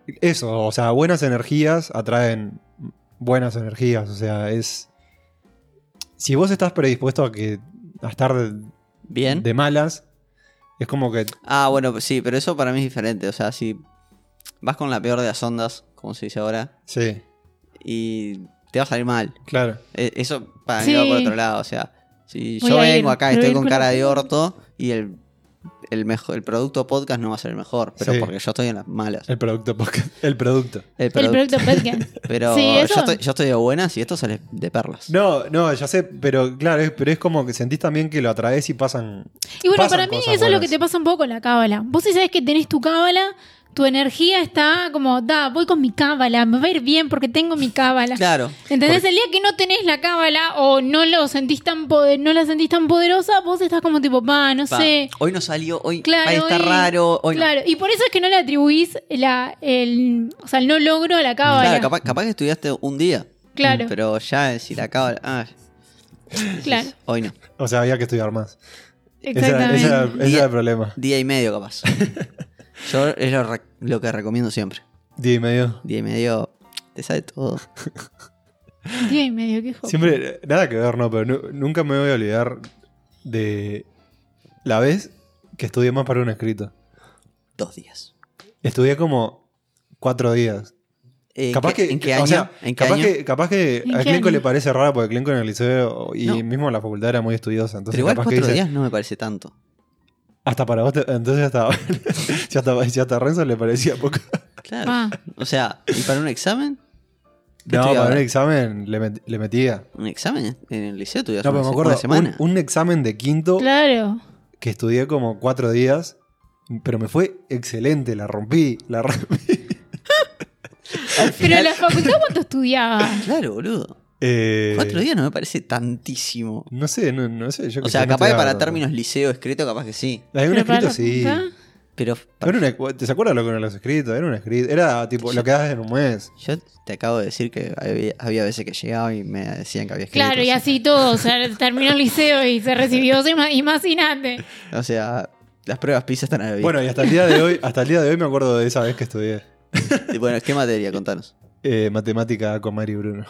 [SPEAKER 2] eso, o sea, buenas energías atraen buenas energías. O sea, es. Si vos estás predispuesto a estar
[SPEAKER 1] Bien.
[SPEAKER 2] de malas, es como que.
[SPEAKER 1] Bueno, sí, pero eso para mí es diferente. O sea, si vas con la peor de las ondas, como se dice ahora,
[SPEAKER 2] Sí,
[SPEAKER 1] y te va a salir mal.
[SPEAKER 2] claro.
[SPEAKER 1] Eso para
[SPEAKER 3] Sí.
[SPEAKER 1] mí va por otro lado. O sea, si
[SPEAKER 3] Voy
[SPEAKER 1] yo
[SPEAKER 3] a ir,
[SPEAKER 1] vengo acá y
[SPEAKER 3] pero
[SPEAKER 1] estoy
[SPEAKER 3] ir
[SPEAKER 1] con
[SPEAKER 3] con
[SPEAKER 1] cara
[SPEAKER 3] la-
[SPEAKER 1] de orto y el producto podcast no va a ser el mejor, pero
[SPEAKER 2] Sí.
[SPEAKER 1] porque yo estoy en las malas.
[SPEAKER 2] El producto podcast. El producto.
[SPEAKER 3] El producto podcast.
[SPEAKER 1] Pero
[SPEAKER 3] Sí, eso-
[SPEAKER 1] yo estoy de buenas y esto sale de perlas.
[SPEAKER 2] No, ya sé, pero claro, pero es como que sentís también que lo atraes y pasan.
[SPEAKER 3] Y bueno,
[SPEAKER 2] pasan
[SPEAKER 3] para mí
[SPEAKER 2] cosas
[SPEAKER 3] eso es lo que
[SPEAKER 2] buenas.
[SPEAKER 3] te pasa un poco con la cábala. Vos sí sabés que tenés tu cábala, tu energía está como, voy con mi cábala, me va a ir bien porque tengo mi cábala.
[SPEAKER 1] Claro.
[SPEAKER 3] ¿Entendés? El día que no tenés la cábala o no lo sentís no la sentís tan poderosa, vos estás como tipo, no
[SPEAKER 1] Pa,
[SPEAKER 3] sé.
[SPEAKER 1] hoy no salió, hoy
[SPEAKER 3] Claro,
[SPEAKER 1] ahí está
[SPEAKER 3] hoy-
[SPEAKER 1] raro, hoy no.
[SPEAKER 3] Claro, y por eso es que no le atribuís el no logro a la cábala.
[SPEAKER 1] Claro, capaz que estudiaste un día.
[SPEAKER 3] Claro.
[SPEAKER 1] Pero ya si la cábala.
[SPEAKER 3] Claro,
[SPEAKER 1] Hoy no.
[SPEAKER 2] O sea, había que estudiar más.
[SPEAKER 3] exactamente.
[SPEAKER 2] Ese era el problema.
[SPEAKER 1] Día y medio capaz. Yo es lo que recomiendo siempre.
[SPEAKER 2] Día y medio.
[SPEAKER 1] Día y medio te sale todo.
[SPEAKER 3] Día y medio, qué hijo.
[SPEAKER 2] Siempre, nada que ver, no, pero nunca me voy a olvidar de la vez que estudié más para un escrito.
[SPEAKER 1] 2 días.
[SPEAKER 2] Estudié como 4 días. Capaz que,
[SPEAKER 1] ¿En qué año?
[SPEAKER 2] o sea,
[SPEAKER 1] ¿En qué
[SPEAKER 2] capaz
[SPEAKER 1] año?
[SPEAKER 2] que, capaz que
[SPEAKER 3] ¿En
[SPEAKER 2] a
[SPEAKER 3] qué
[SPEAKER 2] Clenco
[SPEAKER 3] año?
[SPEAKER 2] le parece raro porque Clenco en el liceo y
[SPEAKER 1] No.
[SPEAKER 2] mismo en la facultad era muy estudiosa. Entonces
[SPEAKER 1] Pero igual
[SPEAKER 2] capaz que
[SPEAKER 1] 4
[SPEAKER 2] dice,
[SPEAKER 1] días no me parece tanto.
[SPEAKER 2] hasta para vos, entonces hasta, si hasta a Renzo le parecía poco.
[SPEAKER 1] Claro.
[SPEAKER 3] Ah.
[SPEAKER 1] O sea, ¿y para un examen? ¿Qué
[SPEAKER 2] No, para
[SPEAKER 1] estudiaba?
[SPEAKER 2] un examen le metía.
[SPEAKER 1] ¿Un examen? En el liceo estudias
[SPEAKER 2] No, pero me acuerdo,
[SPEAKER 1] una semana.
[SPEAKER 2] un examen de quinto
[SPEAKER 3] Claro.
[SPEAKER 2] que estudié como 4 días, pero me fue excelente, la rompí.
[SPEAKER 3] Pero en la facultad, ¿cuánto estudiabas?
[SPEAKER 1] Claro, boludo. 4 días no me parece tantísimo.
[SPEAKER 2] No sé, no sé. Yo
[SPEAKER 1] O
[SPEAKER 2] que
[SPEAKER 1] sea,
[SPEAKER 2] sé, no
[SPEAKER 1] capaz que
[SPEAKER 2] estudiaba
[SPEAKER 1] para
[SPEAKER 2] tanto.
[SPEAKER 1] términos liceo escrito, capaz que sí.
[SPEAKER 2] Hay un
[SPEAKER 3] Pero para
[SPEAKER 2] escrito,
[SPEAKER 3] la
[SPEAKER 2] sí.
[SPEAKER 3] facultad,
[SPEAKER 1] Pero
[SPEAKER 2] ¿Te acuerdas lo que eran los escritos? Era un escrito. Era tipo lo que das en un mes.
[SPEAKER 1] yo te acabo de decir que había veces que llegaba y me decían que había escrito.
[SPEAKER 3] Claro, y así todo. O sea, terminó el liceo y se recibió. Imagínate.
[SPEAKER 1] O sea, las pruebas PISA están a la vista.
[SPEAKER 2] Bueno, y hasta el día de hoy me acuerdo de esa vez que estudié.
[SPEAKER 1] Bueno, ¿qué materia? Contanos.
[SPEAKER 2] Matemática con Mari Bruno.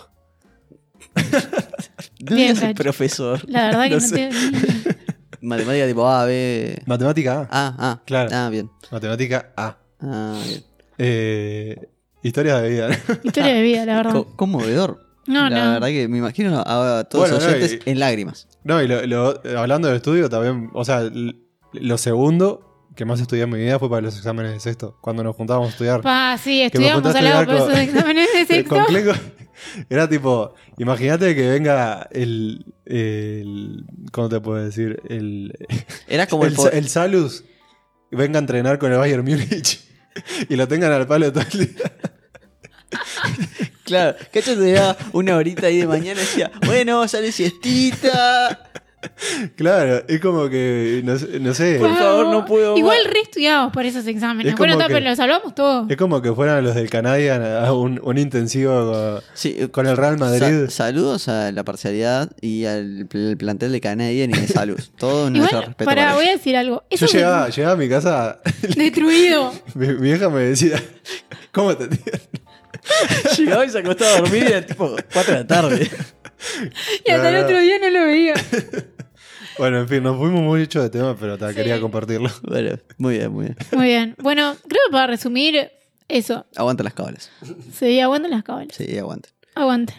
[SPEAKER 1] No
[SPEAKER 3] Bien,
[SPEAKER 1] digas el
[SPEAKER 3] Cacho.
[SPEAKER 1] profesor.
[SPEAKER 3] La verdad que
[SPEAKER 2] No
[SPEAKER 3] no,
[SPEAKER 2] sé.
[SPEAKER 3] te.
[SPEAKER 1] Matemática tipo A, B.
[SPEAKER 2] Matemática A. Claro.
[SPEAKER 1] Ah, bien.
[SPEAKER 2] Matemática A.
[SPEAKER 1] Ah, bien.
[SPEAKER 2] Historias de vida.
[SPEAKER 3] Historia de vida, la verdad.
[SPEAKER 1] Conmovedor.
[SPEAKER 3] No,
[SPEAKER 1] La
[SPEAKER 3] no.
[SPEAKER 1] verdad que me imagino a todos
[SPEAKER 2] Bueno,
[SPEAKER 1] los
[SPEAKER 2] no,
[SPEAKER 1] oyentes en lágrimas.
[SPEAKER 2] No, y hablando del estudio también, o sea, lo segundo que más estudié en mi vida fue para los exámenes de sexto, cuando nos juntábamos a estudiar.
[SPEAKER 3] Sí,
[SPEAKER 2] me
[SPEAKER 3] estudiamos
[SPEAKER 2] juntaste
[SPEAKER 3] al lado
[SPEAKER 2] a
[SPEAKER 3] por
[SPEAKER 2] estudiar
[SPEAKER 3] esos exámenes de sexto.
[SPEAKER 2] Con Cleco, era tipo, imagínate que venga ¿cómo te puedo decir?
[SPEAKER 1] Era como
[SPEAKER 2] El Salus venga a entrenar con el Bayern Múnich y lo tengan al palo todo el día.
[SPEAKER 1] Claro, Cacho te daba una horita ahí de mañana y decía, bueno, sale siestita.
[SPEAKER 2] Claro, es como que, no sé,
[SPEAKER 1] Por favor, no puedo
[SPEAKER 3] Igual
[SPEAKER 1] más.
[SPEAKER 3] re estudiamos por esos exámenes.
[SPEAKER 2] Es
[SPEAKER 3] Bueno,
[SPEAKER 2] como que-
[SPEAKER 3] pero los salvamos todos.
[SPEAKER 2] es como que fueran los del Canadian a un intensivo
[SPEAKER 1] Sí,
[SPEAKER 2] con el Real Madrid.
[SPEAKER 1] saludos a la parcialidad y al plantel de Canadian y de Salud. Todo nuestro
[SPEAKER 3] Igual,
[SPEAKER 1] respeto.
[SPEAKER 3] pará,
[SPEAKER 1] para
[SPEAKER 3] voy a
[SPEAKER 1] ellos.
[SPEAKER 3] decir algo.
[SPEAKER 2] Yo
[SPEAKER 3] Eso
[SPEAKER 2] llegaba a mi casa,
[SPEAKER 3] destruido.
[SPEAKER 2] mi vieja me decía, ¿cómo te tiras?
[SPEAKER 1] Llegaba y se acostaba a dormir y era tipo 4 de la tarde.
[SPEAKER 3] Y hasta el
[SPEAKER 2] No.
[SPEAKER 3] otro día no lo veía.
[SPEAKER 2] Bueno, en fin, nos fuimos mucho de tema, pero
[SPEAKER 3] Sí.
[SPEAKER 2] quería compartirlo.
[SPEAKER 1] Bueno, muy bien, muy bien.
[SPEAKER 3] Muy bien. Bueno, creo que para resumir, eso.
[SPEAKER 1] Aguanta las cábalas.
[SPEAKER 3] Sí, aguanten las cábalas.
[SPEAKER 1] Sí, aguanten.
[SPEAKER 3] Aguanten.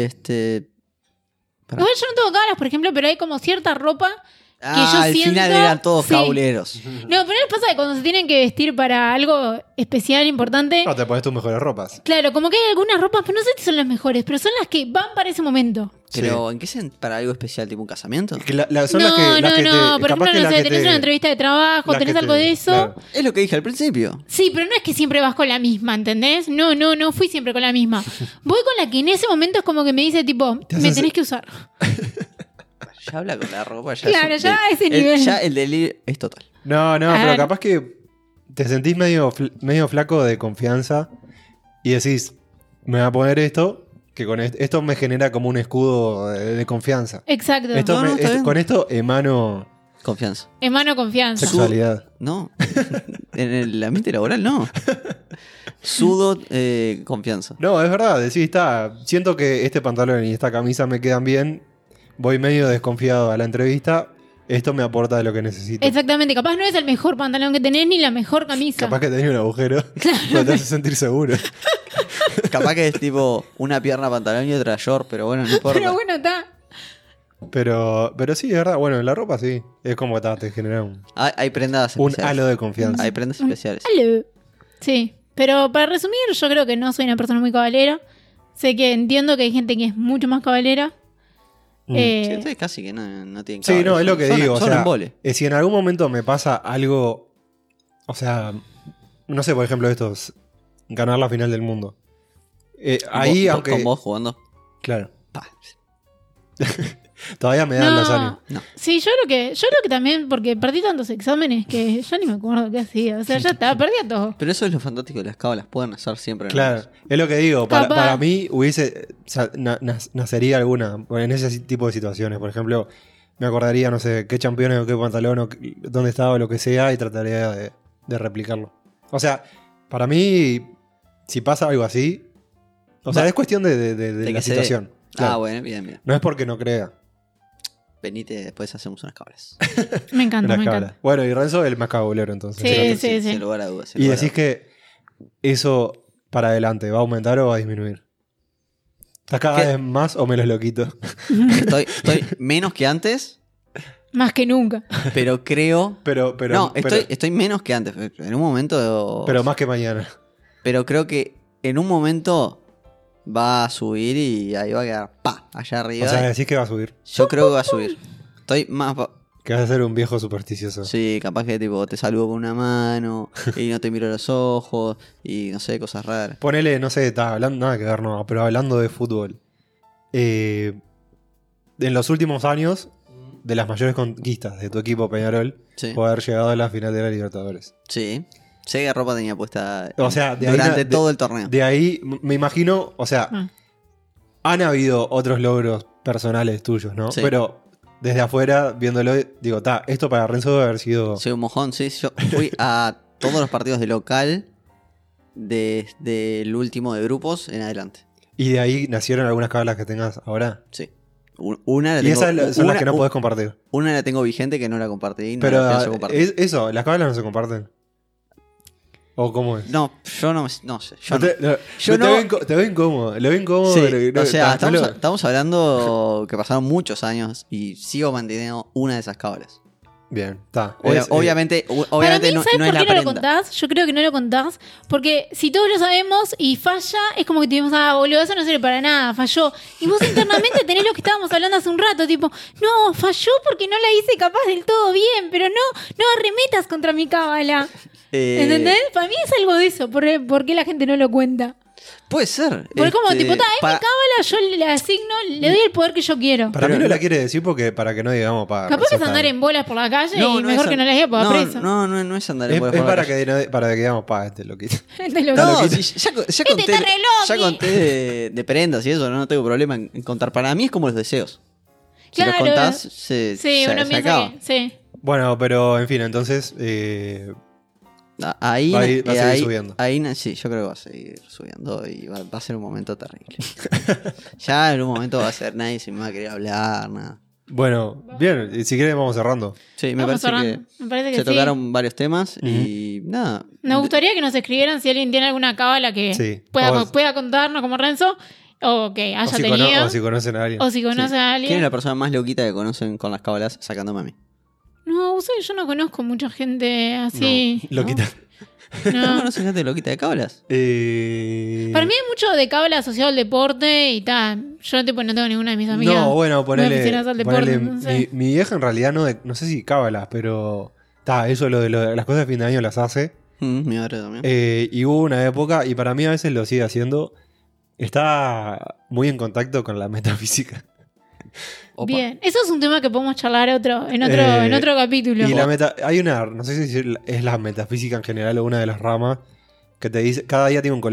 [SPEAKER 1] Pará.
[SPEAKER 3] Igual yo no tengo cábalas, por ejemplo, pero hay como cierta ropa que yo
[SPEAKER 1] Al
[SPEAKER 3] siento.
[SPEAKER 1] final eran todos
[SPEAKER 3] Sí.
[SPEAKER 1] cabuleros.
[SPEAKER 3] No, pero les pasa que cuando se tienen que vestir para algo especial, importante.
[SPEAKER 2] No, te pones tus mejores ropas.
[SPEAKER 3] Claro, como que hay algunas ropas, pero no sé si son las mejores, pero son las que van para ese momento.
[SPEAKER 1] Pero, ¿en qué para algo especial, tipo un casamiento?
[SPEAKER 2] Que son
[SPEAKER 3] no,
[SPEAKER 2] las que, las que
[SPEAKER 3] no,
[SPEAKER 2] te,
[SPEAKER 3] por
[SPEAKER 2] capaz
[SPEAKER 3] ejemplo,
[SPEAKER 2] que
[SPEAKER 3] no
[SPEAKER 2] las
[SPEAKER 3] sé,
[SPEAKER 2] que
[SPEAKER 3] tenés
[SPEAKER 2] te-
[SPEAKER 3] una entrevista de trabajo,
[SPEAKER 2] las
[SPEAKER 3] tenés
[SPEAKER 2] que
[SPEAKER 3] algo
[SPEAKER 2] te-
[SPEAKER 3] de eso.
[SPEAKER 2] claro.
[SPEAKER 1] Es lo que dije al principio.
[SPEAKER 3] Sí, pero no es que siempre vas con la misma, ¿entendés? No fui siempre con la misma. Voy con la que en ese momento es como que me dice, tipo,
[SPEAKER 2] Te
[SPEAKER 3] me
[SPEAKER 2] haces-
[SPEAKER 3] tenés que usar.
[SPEAKER 1] Ya habla con la ropa. Ya
[SPEAKER 3] Claro,
[SPEAKER 1] es
[SPEAKER 3] ya a ese nivel.
[SPEAKER 1] Ya el delirio es total.
[SPEAKER 2] No, pero
[SPEAKER 3] Claro.
[SPEAKER 2] capaz que te sentís medio flaco de confianza y decís, me voy a poner esto, que con esto me genera como un escudo de confianza.
[SPEAKER 3] Exacto.
[SPEAKER 2] Esto
[SPEAKER 1] No, está bien.
[SPEAKER 2] con esto emano
[SPEAKER 1] Confianza.
[SPEAKER 3] Emano confianza.
[SPEAKER 2] sexualidad.
[SPEAKER 1] No. En el ambiente laboral no. Sudo confianza.
[SPEAKER 2] No, es verdad, sí, está. Siento que este pantalón y esta camisa me quedan bien. Voy medio desconfiado a la entrevista. Esto me aporta lo que necesito.
[SPEAKER 3] Exactamente, capaz no es el mejor pantalón que tenés ni la mejor camisa.
[SPEAKER 2] Capaz que tenía un agujero. Pero te hace sentir seguro.
[SPEAKER 1] Capaz que es tipo una pierna pantalón y otra short, pero bueno, no importa.
[SPEAKER 3] Pero bueno, está.
[SPEAKER 2] Pero sí, es verdad. Bueno, en la ropa sí. Es como te genera
[SPEAKER 1] Hay prendas
[SPEAKER 2] un
[SPEAKER 1] especiales.
[SPEAKER 2] halo de confianza.
[SPEAKER 1] Hay prendas especiales.
[SPEAKER 3] Aló. Sí, pero para resumir, yo creo que no soy una persona muy cabalera. Sé que entiendo que hay gente que es mucho más cabalera.
[SPEAKER 1] Sí, ustedes casi que no tienen
[SPEAKER 2] Sí, no, es lo que digo.
[SPEAKER 1] Son
[SPEAKER 2] o sea,
[SPEAKER 1] embole.
[SPEAKER 2] si en algún momento me pasa algo. O sea, no sé, por ejemplo, ganar la final del mundo. Ahí,
[SPEAKER 1] ¿Vos-
[SPEAKER 2] aunque.
[SPEAKER 1] ¿Con vos jugando?
[SPEAKER 2] Claro.
[SPEAKER 1] Pa.
[SPEAKER 2] Todavía me dan los años.
[SPEAKER 1] No.
[SPEAKER 3] Sí, yo creo que también, porque perdí tantos exámenes que ya ni me acuerdo qué hacía. O sea, ya está, perdía todo.
[SPEAKER 1] Pero eso es lo fantástico de las cábalas. Pueden hacer siempre.
[SPEAKER 2] Claro, es lo que digo. Para,
[SPEAKER 3] Capaz.
[SPEAKER 2] para mí nacería alguna en ese tipo de situaciones. Por ejemplo, me acordaría, no sé, qué campeones o qué pantalón o dónde estaba o lo que sea y trataría de replicarlo. O sea, para mí, si pasa algo así, o sea, es cuestión de
[SPEAKER 1] De
[SPEAKER 2] la
[SPEAKER 1] que se dé.
[SPEAKER 2] situación. Claro.
[SPEAKER 1] Ah, bueno, bien.
[SPEAKER 2] No es porque no crea.
[SPEAKER 1] Venite, después hacemos unas cábalas.
[SPEAKER 3] Me encanta,
[SPEAKER 2] Una
[SPEAKER 3] me
[SPEAKER 2] cábala.
[SPEAKER 3] encanta.
[SPEAKER 2] Bueno, y Renzo es el más cabulero entonces.
[SPEAKER 3] Sí,
[SPEAKER 1] Sin
[SPEAKER 3] sí.
[SPEAKER 1] lugar a dudas. sin
[SPEAKER 2] Y
[SPEAKER 1] lugar a
[SPEAKER 2] decís que eso para adelante va a aumentar o va a disminuir. ¿Estás cada
[SPEAKER 1] ¿Qué?
[SPEAKER 2] vez más o menos loquito?
[SPEAKER 1] dudas. Estoy menos que antes,
[SPEAKER 3] Más que nunca.
[SPEAKER 1] pero creo.
[SPEAKER 2] Pero
[SPEAKER 1] No, estoy menos que antes. En un momento.
[SPEAKER 2] pero más que mañana.
[SPEAKER 1] Pero creo que en un momento va a subir y ahí va a quedar allá arriba.
[SPEAKER 2] O sea, decís que va a subir.
[SPEAKER 1] Yo creo que va a subir. Estoy más.
[SPEAKER 2] Que vas a ser un viejo supersticioso.
[SPEAKER 1] Sí, capaz que tipo te saludo con una mano y no te miro los ojos y no sé, cosas raras.
[SPEAKER 2] Ponele, no sé, está hablando, nada que ver, no, pero hablando de fútbol. En los últimos años, de las mayores conquistas de tu equipo Peñarol,
[SPEAKER 1] Sí.
[SPEAKER 2] fue haber llegado a la final de la Libertadores.
[SPEAKER 1] Sí. Sé qué ropa tenía puesta
[SPEAKER 2] O sea, de ahí
[SPEAKER 1] durante
[SPEAKER 2] na-
[SPEAKER 1] todo el torneo.
[SPEAKER 2] De ahí, me imagino, o sea,
[SPEAKER 3] Ah.
[SPEAKER 2] han habido otros logros personales tuyos, ¿no?
[SPEAKER 1] Sí.
[SPEAKER 2] Pero desde afuera, viéndolo, digo, esto para Renzo debe haber sido...
[SPEAKER 1] Soy un mojón, sí. Yo fui a todos los partidos de local desde el último de grupos en adelante.
[SPEAKER 2] Y de ahí nacieron algunas cábalas que tengas ahora.
[SPEAKER 1] Sí. Una la
[SPEAKER 2] Y
[SPEAKER 1] tengo,
[SPEAKER 2] esas son las que no podés compartir.
[SPEAKER 1] una la tengo vigente que no la compartí. No
[SPEAKER 2] Pero
[SPEAKER 1] la pienso compartir.
[SPEAKER 2] eso, las cábalas no se comparten. ¿O cómo es?
[SPEAKER 1] No, yo no sé. Yo
[SPEAKER 2] No
[SPEAKER 1] no. Yo no-
[SPEAKER 2] te veo incómodo. Lo veo incómodo.
[SPEAKER 1] Sí,
[SPEAKER 2] pero no-
[SPEAKER 1] o sea,
[SPEAKER 2] no lo-
[SPEAKER 1] estamos hablando que pasaron muchos años y sigo manteniendo una de esas cábalas.
[SPEAKER 2] Bien, está.
[SPEAKER 1] Obviamente
[SPEAKER 3] Para mí,
[SPEAKER 1] no,
[SPEAKER 3] ¿sabes
[SPEAKER 1] no
[SPEAKER 3] por
[SPEAKER 1] es la
[SPEAKER 3] qué no lo
[SPEAKER 1] prenda.
[SPEAKER 3] contás? Yo creo que no lo contás. Porque si todos lo sabemos y falla, es como que te decimos, boludo, eso no sirve para nada, falló. Y vos internamente tenés lo que estábamos hablando hace un rato, tipo, no, falló porque no la hice capaz del todo bien, pero no arremetas contra mi cábala. ¿Entendés? Para mí es algo de eso. ¿Por qué la gente no lo cuenta?
[SPEAKER 1] Puede ser.
[SPEAKER 3] Porque como, tipo, es mi
[SPEAKER 1] para-
[SPEAKER 3] cábala, yo le asigno, le doy el poder que yo quiero.
[SPEAKER 2] Para
[SPEAKER 1] pero
[SPEAKER 2] mí no
[SPEAKER 1] no-
[SPEAKER 2] la quiere decir porque para que no digamos para.
[SPEAKER 3] Capaz que es andar en bolas por la calle y mejor
[SPEAKER 1] es
[SPEAKER 3] que no la diga porque va preso.
[SPEAKER 1] No es andar en
[SPEAKER 2] Es,
[SPEAKER 1] bolas
[SPEAKER 2] es
[SPEAKER 1] por la
[SPEAKER 2] para
[SPEAKER 1] calle.
[SPEAKER 2] para que digamos, este loquito.
[SPEAKER 3] Te lo
[SPEAKER 1] No,
[SPEAKER 3] digo.
[SPEAKER 1] sí, ya
[SPEAKER 3] Este
[SPEAKER 1] conté,
[SPEAKER 3] está re
[SPEAKER 1] ya
[SPEAKER 3] loqui.
[SPEAKER 1] conté de prendas y eso, no tengo problema en contar. Para mí es como los deseos. Si
[SPEAKER 3] Claro.
[SPEAKER 1] los contás, se
[SPEAKER 3] Sí, uno
[SPEAKER 1] se
[SPEAKER 3] piensa
[SPEAKER 1] acaba.
[SPEAKER 3] que. Sí.
[SPEAKER 2] Bueno, pero en fin, entonces.
[SPEAKER 1] Ahí,
[SPEAKER 2] Va a seguir
[SPEAKER 1] ahí-
[SPEAKER 2] subiendo.
[SPEAKER 1] sí, yo creo que va a seguir subiendo y va a ser un momento terrible. Ya en un momento va a ser nadie se me va a querer hablar, nada.
[SPEAKER 2] Bueno, bien, y si quieres vamos cerrando.
[SPEAKER 1] Sí, me
[SPEAKER 3] Vamos
[SPEAKER 1] parece
[SPEAKER 3] cerrando.
[SPEAKER 1] que
[SPEAKER 3] Me parece que
[SPEAKER 1] se
[SPEAKER 3] sí.
[SPEAKER 1] tocaron varios temas y nada.
[SPEAKER 3] Nos gustaría que nos escribieran si alguien tiene alguna cábala que
[SPEAKER 2] Sí.
[SPEAKER 3] pueda contarnos como Renzo o que haya
[SPEAKER 2] o, si
[SPEAKER 3] tenido.
[SPEAKER 2] o si conocen a alguien.
[SPEAKER 3] O si conoce a
[SPEAKER 1] ¿Quién es
[SPEAKER 3] alguien.
[SPEAKER 1] la persona más loquita que conocen con las cábalas sacándome a mí?
[SPEAKER 3] No, yo no conozco mucha gente así.
[SPEAKER 2] Loquita.
[SPEAKER 1] ¿No
[SPEAKER 3] No.
[SPEAKER 1] conoces gente loquita de cábalas?
[SPEAKER 3] Para mí hay mucho de cábala asociado al deporte y tal. Yo tipo, no tengo ninguna de mis amigas.
[SPEAKER 2] No, bueno,
[SPEAKER 3] muy
[SPEAKER 2] ponele.
[SPEAKER 3] aficionadas al deporte,
[SPEAKER 2] ponele,
[SPEAKER 3] entonces.
[SPEAKER 2] mi vieja en realidad no sé si cábalas, pero. Eso lo de las cosas de fin de año las hace.
[SPEAKER 1] Mi madre también.
[SPEAKER 2] Y hubo una época, y para mí a veces lo sigue haciendo. Está muy en contacto con la metafísica.
[SPEAKER 1] Opa.
[SPEAKER 3] Bien, eso es un tema que podemos charlar en otro capítulo.
[SPEAKER 2] Y hay no sé si es la metafísica en general o una de las ramas, que te dice, cada día tiene un color.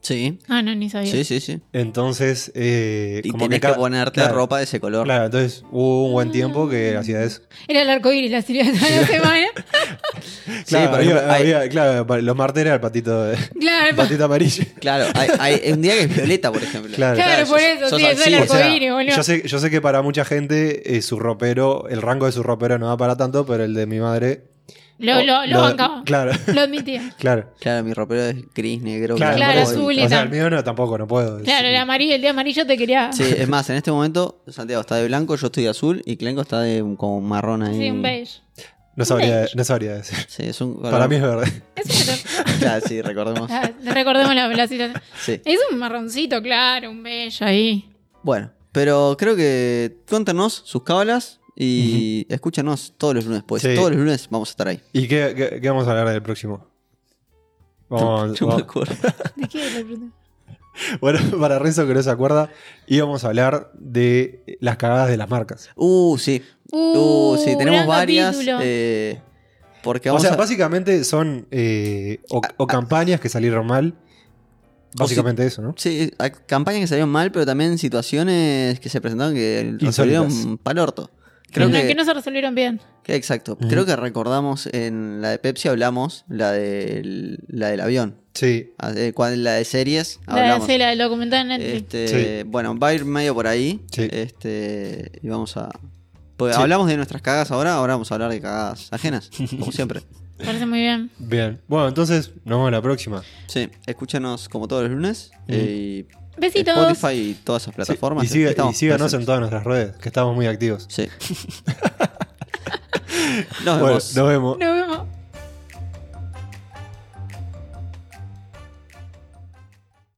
[SPEAKER 1] Sí.
[SPEAKER 3] Ah, no, ni sabía.
[SPEAKER 1] Sí, sí, sí.
[SPEAKER 2] Entonces,
[SPEAKER 1] Y
[SPEAKER 2] como
[SPEAKER 1] tenés que ponerte
[SPEAKER 2] claro,
[SPEAKER 1] ropa de ese color.
[SPEAKER 2] Claro, entonces hubo un buen tiempo que hacía eso.
[SPEAKER 3] Era el arcoíris la serie de toda la semana.
[SPEAKER 2] Claro,
[SPEAKER 1] por ejemplo,
[SPEAKER 2] claro, los martes era el patito,
[SPEAKER 3] Claro,
[SPEAKER 2] el patito amarillo.
[SPEAKER 1] Claro, hay un día que es violeta, por ejemplo.
[SPEAKER 2] Claro.
[SPEAKER 3] Claro, por eso,
[SPEAKER 1] sos
[SPEAKER 3] sí, eso es
[SPEAKER 1] así,
[SPEAKER 3] el
[SPEAKER 2] O sea,
[SPEAKER 3] arcoíris, boludo.
[SPEAKER 2] yo sé que para mucha gente su ropero, el rango de su ropero no va para tanto, pero el de mi madre...
[SPEAKER 3] Lo bancaba.
[SPEAKER 2] Claro,
[SPEAKER 3] Lo admitía.
[SPEAKER 2] claro.
[SPEAKER 1] Claro, mi ropero es gris, negro,
[SPEAKER 2] Claro,
[SPEAKER 3] Claro,
[SPEAKER 2] por eso.
[SPEAKER 3] azul y
[SPEAKER 2] O sea,
[SPEAKER 3] tal.
[SPEAKER 2] el mío no, tampoco, no puedo.
[SPEAKER 3] Claro, el día amarillo te quería.
[SPEAKER 1] Sí, es más, en este momento Santiago está de blanco, yo estoy de azul y Clenco está de como marrón ahí.
[SPEAKER 3] Sí, un beige.
[SPEAKER 2] No sabría decir.
[SPEAKER 1] Sí, es un color.
[SPEAKER 2] Para mí es verde.
[SPEAKER 3] Es un
[SPEAKER 1] Claro, sí, recordemos.
[SPEAKER 3] recordemos la situación.
[SPEAKER 1] Sí.
[SPEAKER 3] Es un marroncito, claro, un beige ahí.
[SPEAKER 1] Bueno, pero creo que cuéntanos sus cábalas y escúchanos todos los lunes, pues
[SPEAKER 2] Sí.
[SPEAKER 1] todos los lunes vamos a estar ahí.
[SPEAKER 2] ¿Y qué vamos a hablar del próximo? Vamos,
[SPEAKER 1] Yo me acuerdo.
[SPEAKER 3] ¿De qué era el bruto?
[SPEAKER 2] Bueno, para Renzo que no se acuerda, íbamos a hablar de las cagadas de las marcas.
[SPEAKER 1] Sí.
[SPEAKER 3] Uh,
[SPEAKER 1] Sí, tenemos
[SPEAKER 3] gran
[SPEAKER 1] varias.
[SPEAKER 3] capítulo.
[SPEAKER 1] Porque
[SPEAKER 2] O
[SPEAKER 1] vamos
[SPEAKER 2] sea,
[SPEAKER 1] a.
[SPEAKER 2] básicamente son o campañas que salieron mal. Básicamente eso, ¿no?
[SPEAKER 1] Sí, hay campañas que salieron mal, pero también situaciones que se presentaron que resolvieron pal orto. Creo
[SPEAKER 3] Que no se resolvieron bien.
[SPEAKER 1] exacto. Creo que recordamos en la de Pepsi hablamos la del avión.
[SPEAKER 2] Sí.
[SPEAKER 1] La de series
[SPEAKER 3] La
[SPEAKER 1] hablamos.
[SPEAKER 3] de la del documental en Netflix.
[SPEAKER 2] Sí.
[SPEAKER 1] Bueno, va a ir medio por ahí.
[SPEAKER 2] Sí.
[SPEAKER 1] Y vamos a. Pues
[SPEAKER 2] Sí.
[SPEAKER 1] hablamos de nuestras cagadas ahora vamos a hablar de cagadas ajenas, como siempre.
[SPEAKER 3] Parece muy bien.
[SPEAKER 2] Bien. Bueno, entonces nos vemos la próxima.
[SPEAKER 1] Sí, escúchanos como todos los lunes. Y
[SPEAKER 3] Besitos.
[SPEAKER 1] Spotify y todas esas plataformas.
[SPEAKER 2] Sí, y
[SPEAKER 1] Estamos
[SPEAKER 2] síganos en
[SPEAKER 1] presentes.
[SPEAKER 2] todas nuestras redes, que estamos muy activos.
[SPEAKER 1] Sí. Nos
[SPEAKER 2] Bueno,
[SPEAKER 1] vemos.
[SPEAKER 2] nos vemos.
[SPEAKER 3] Nos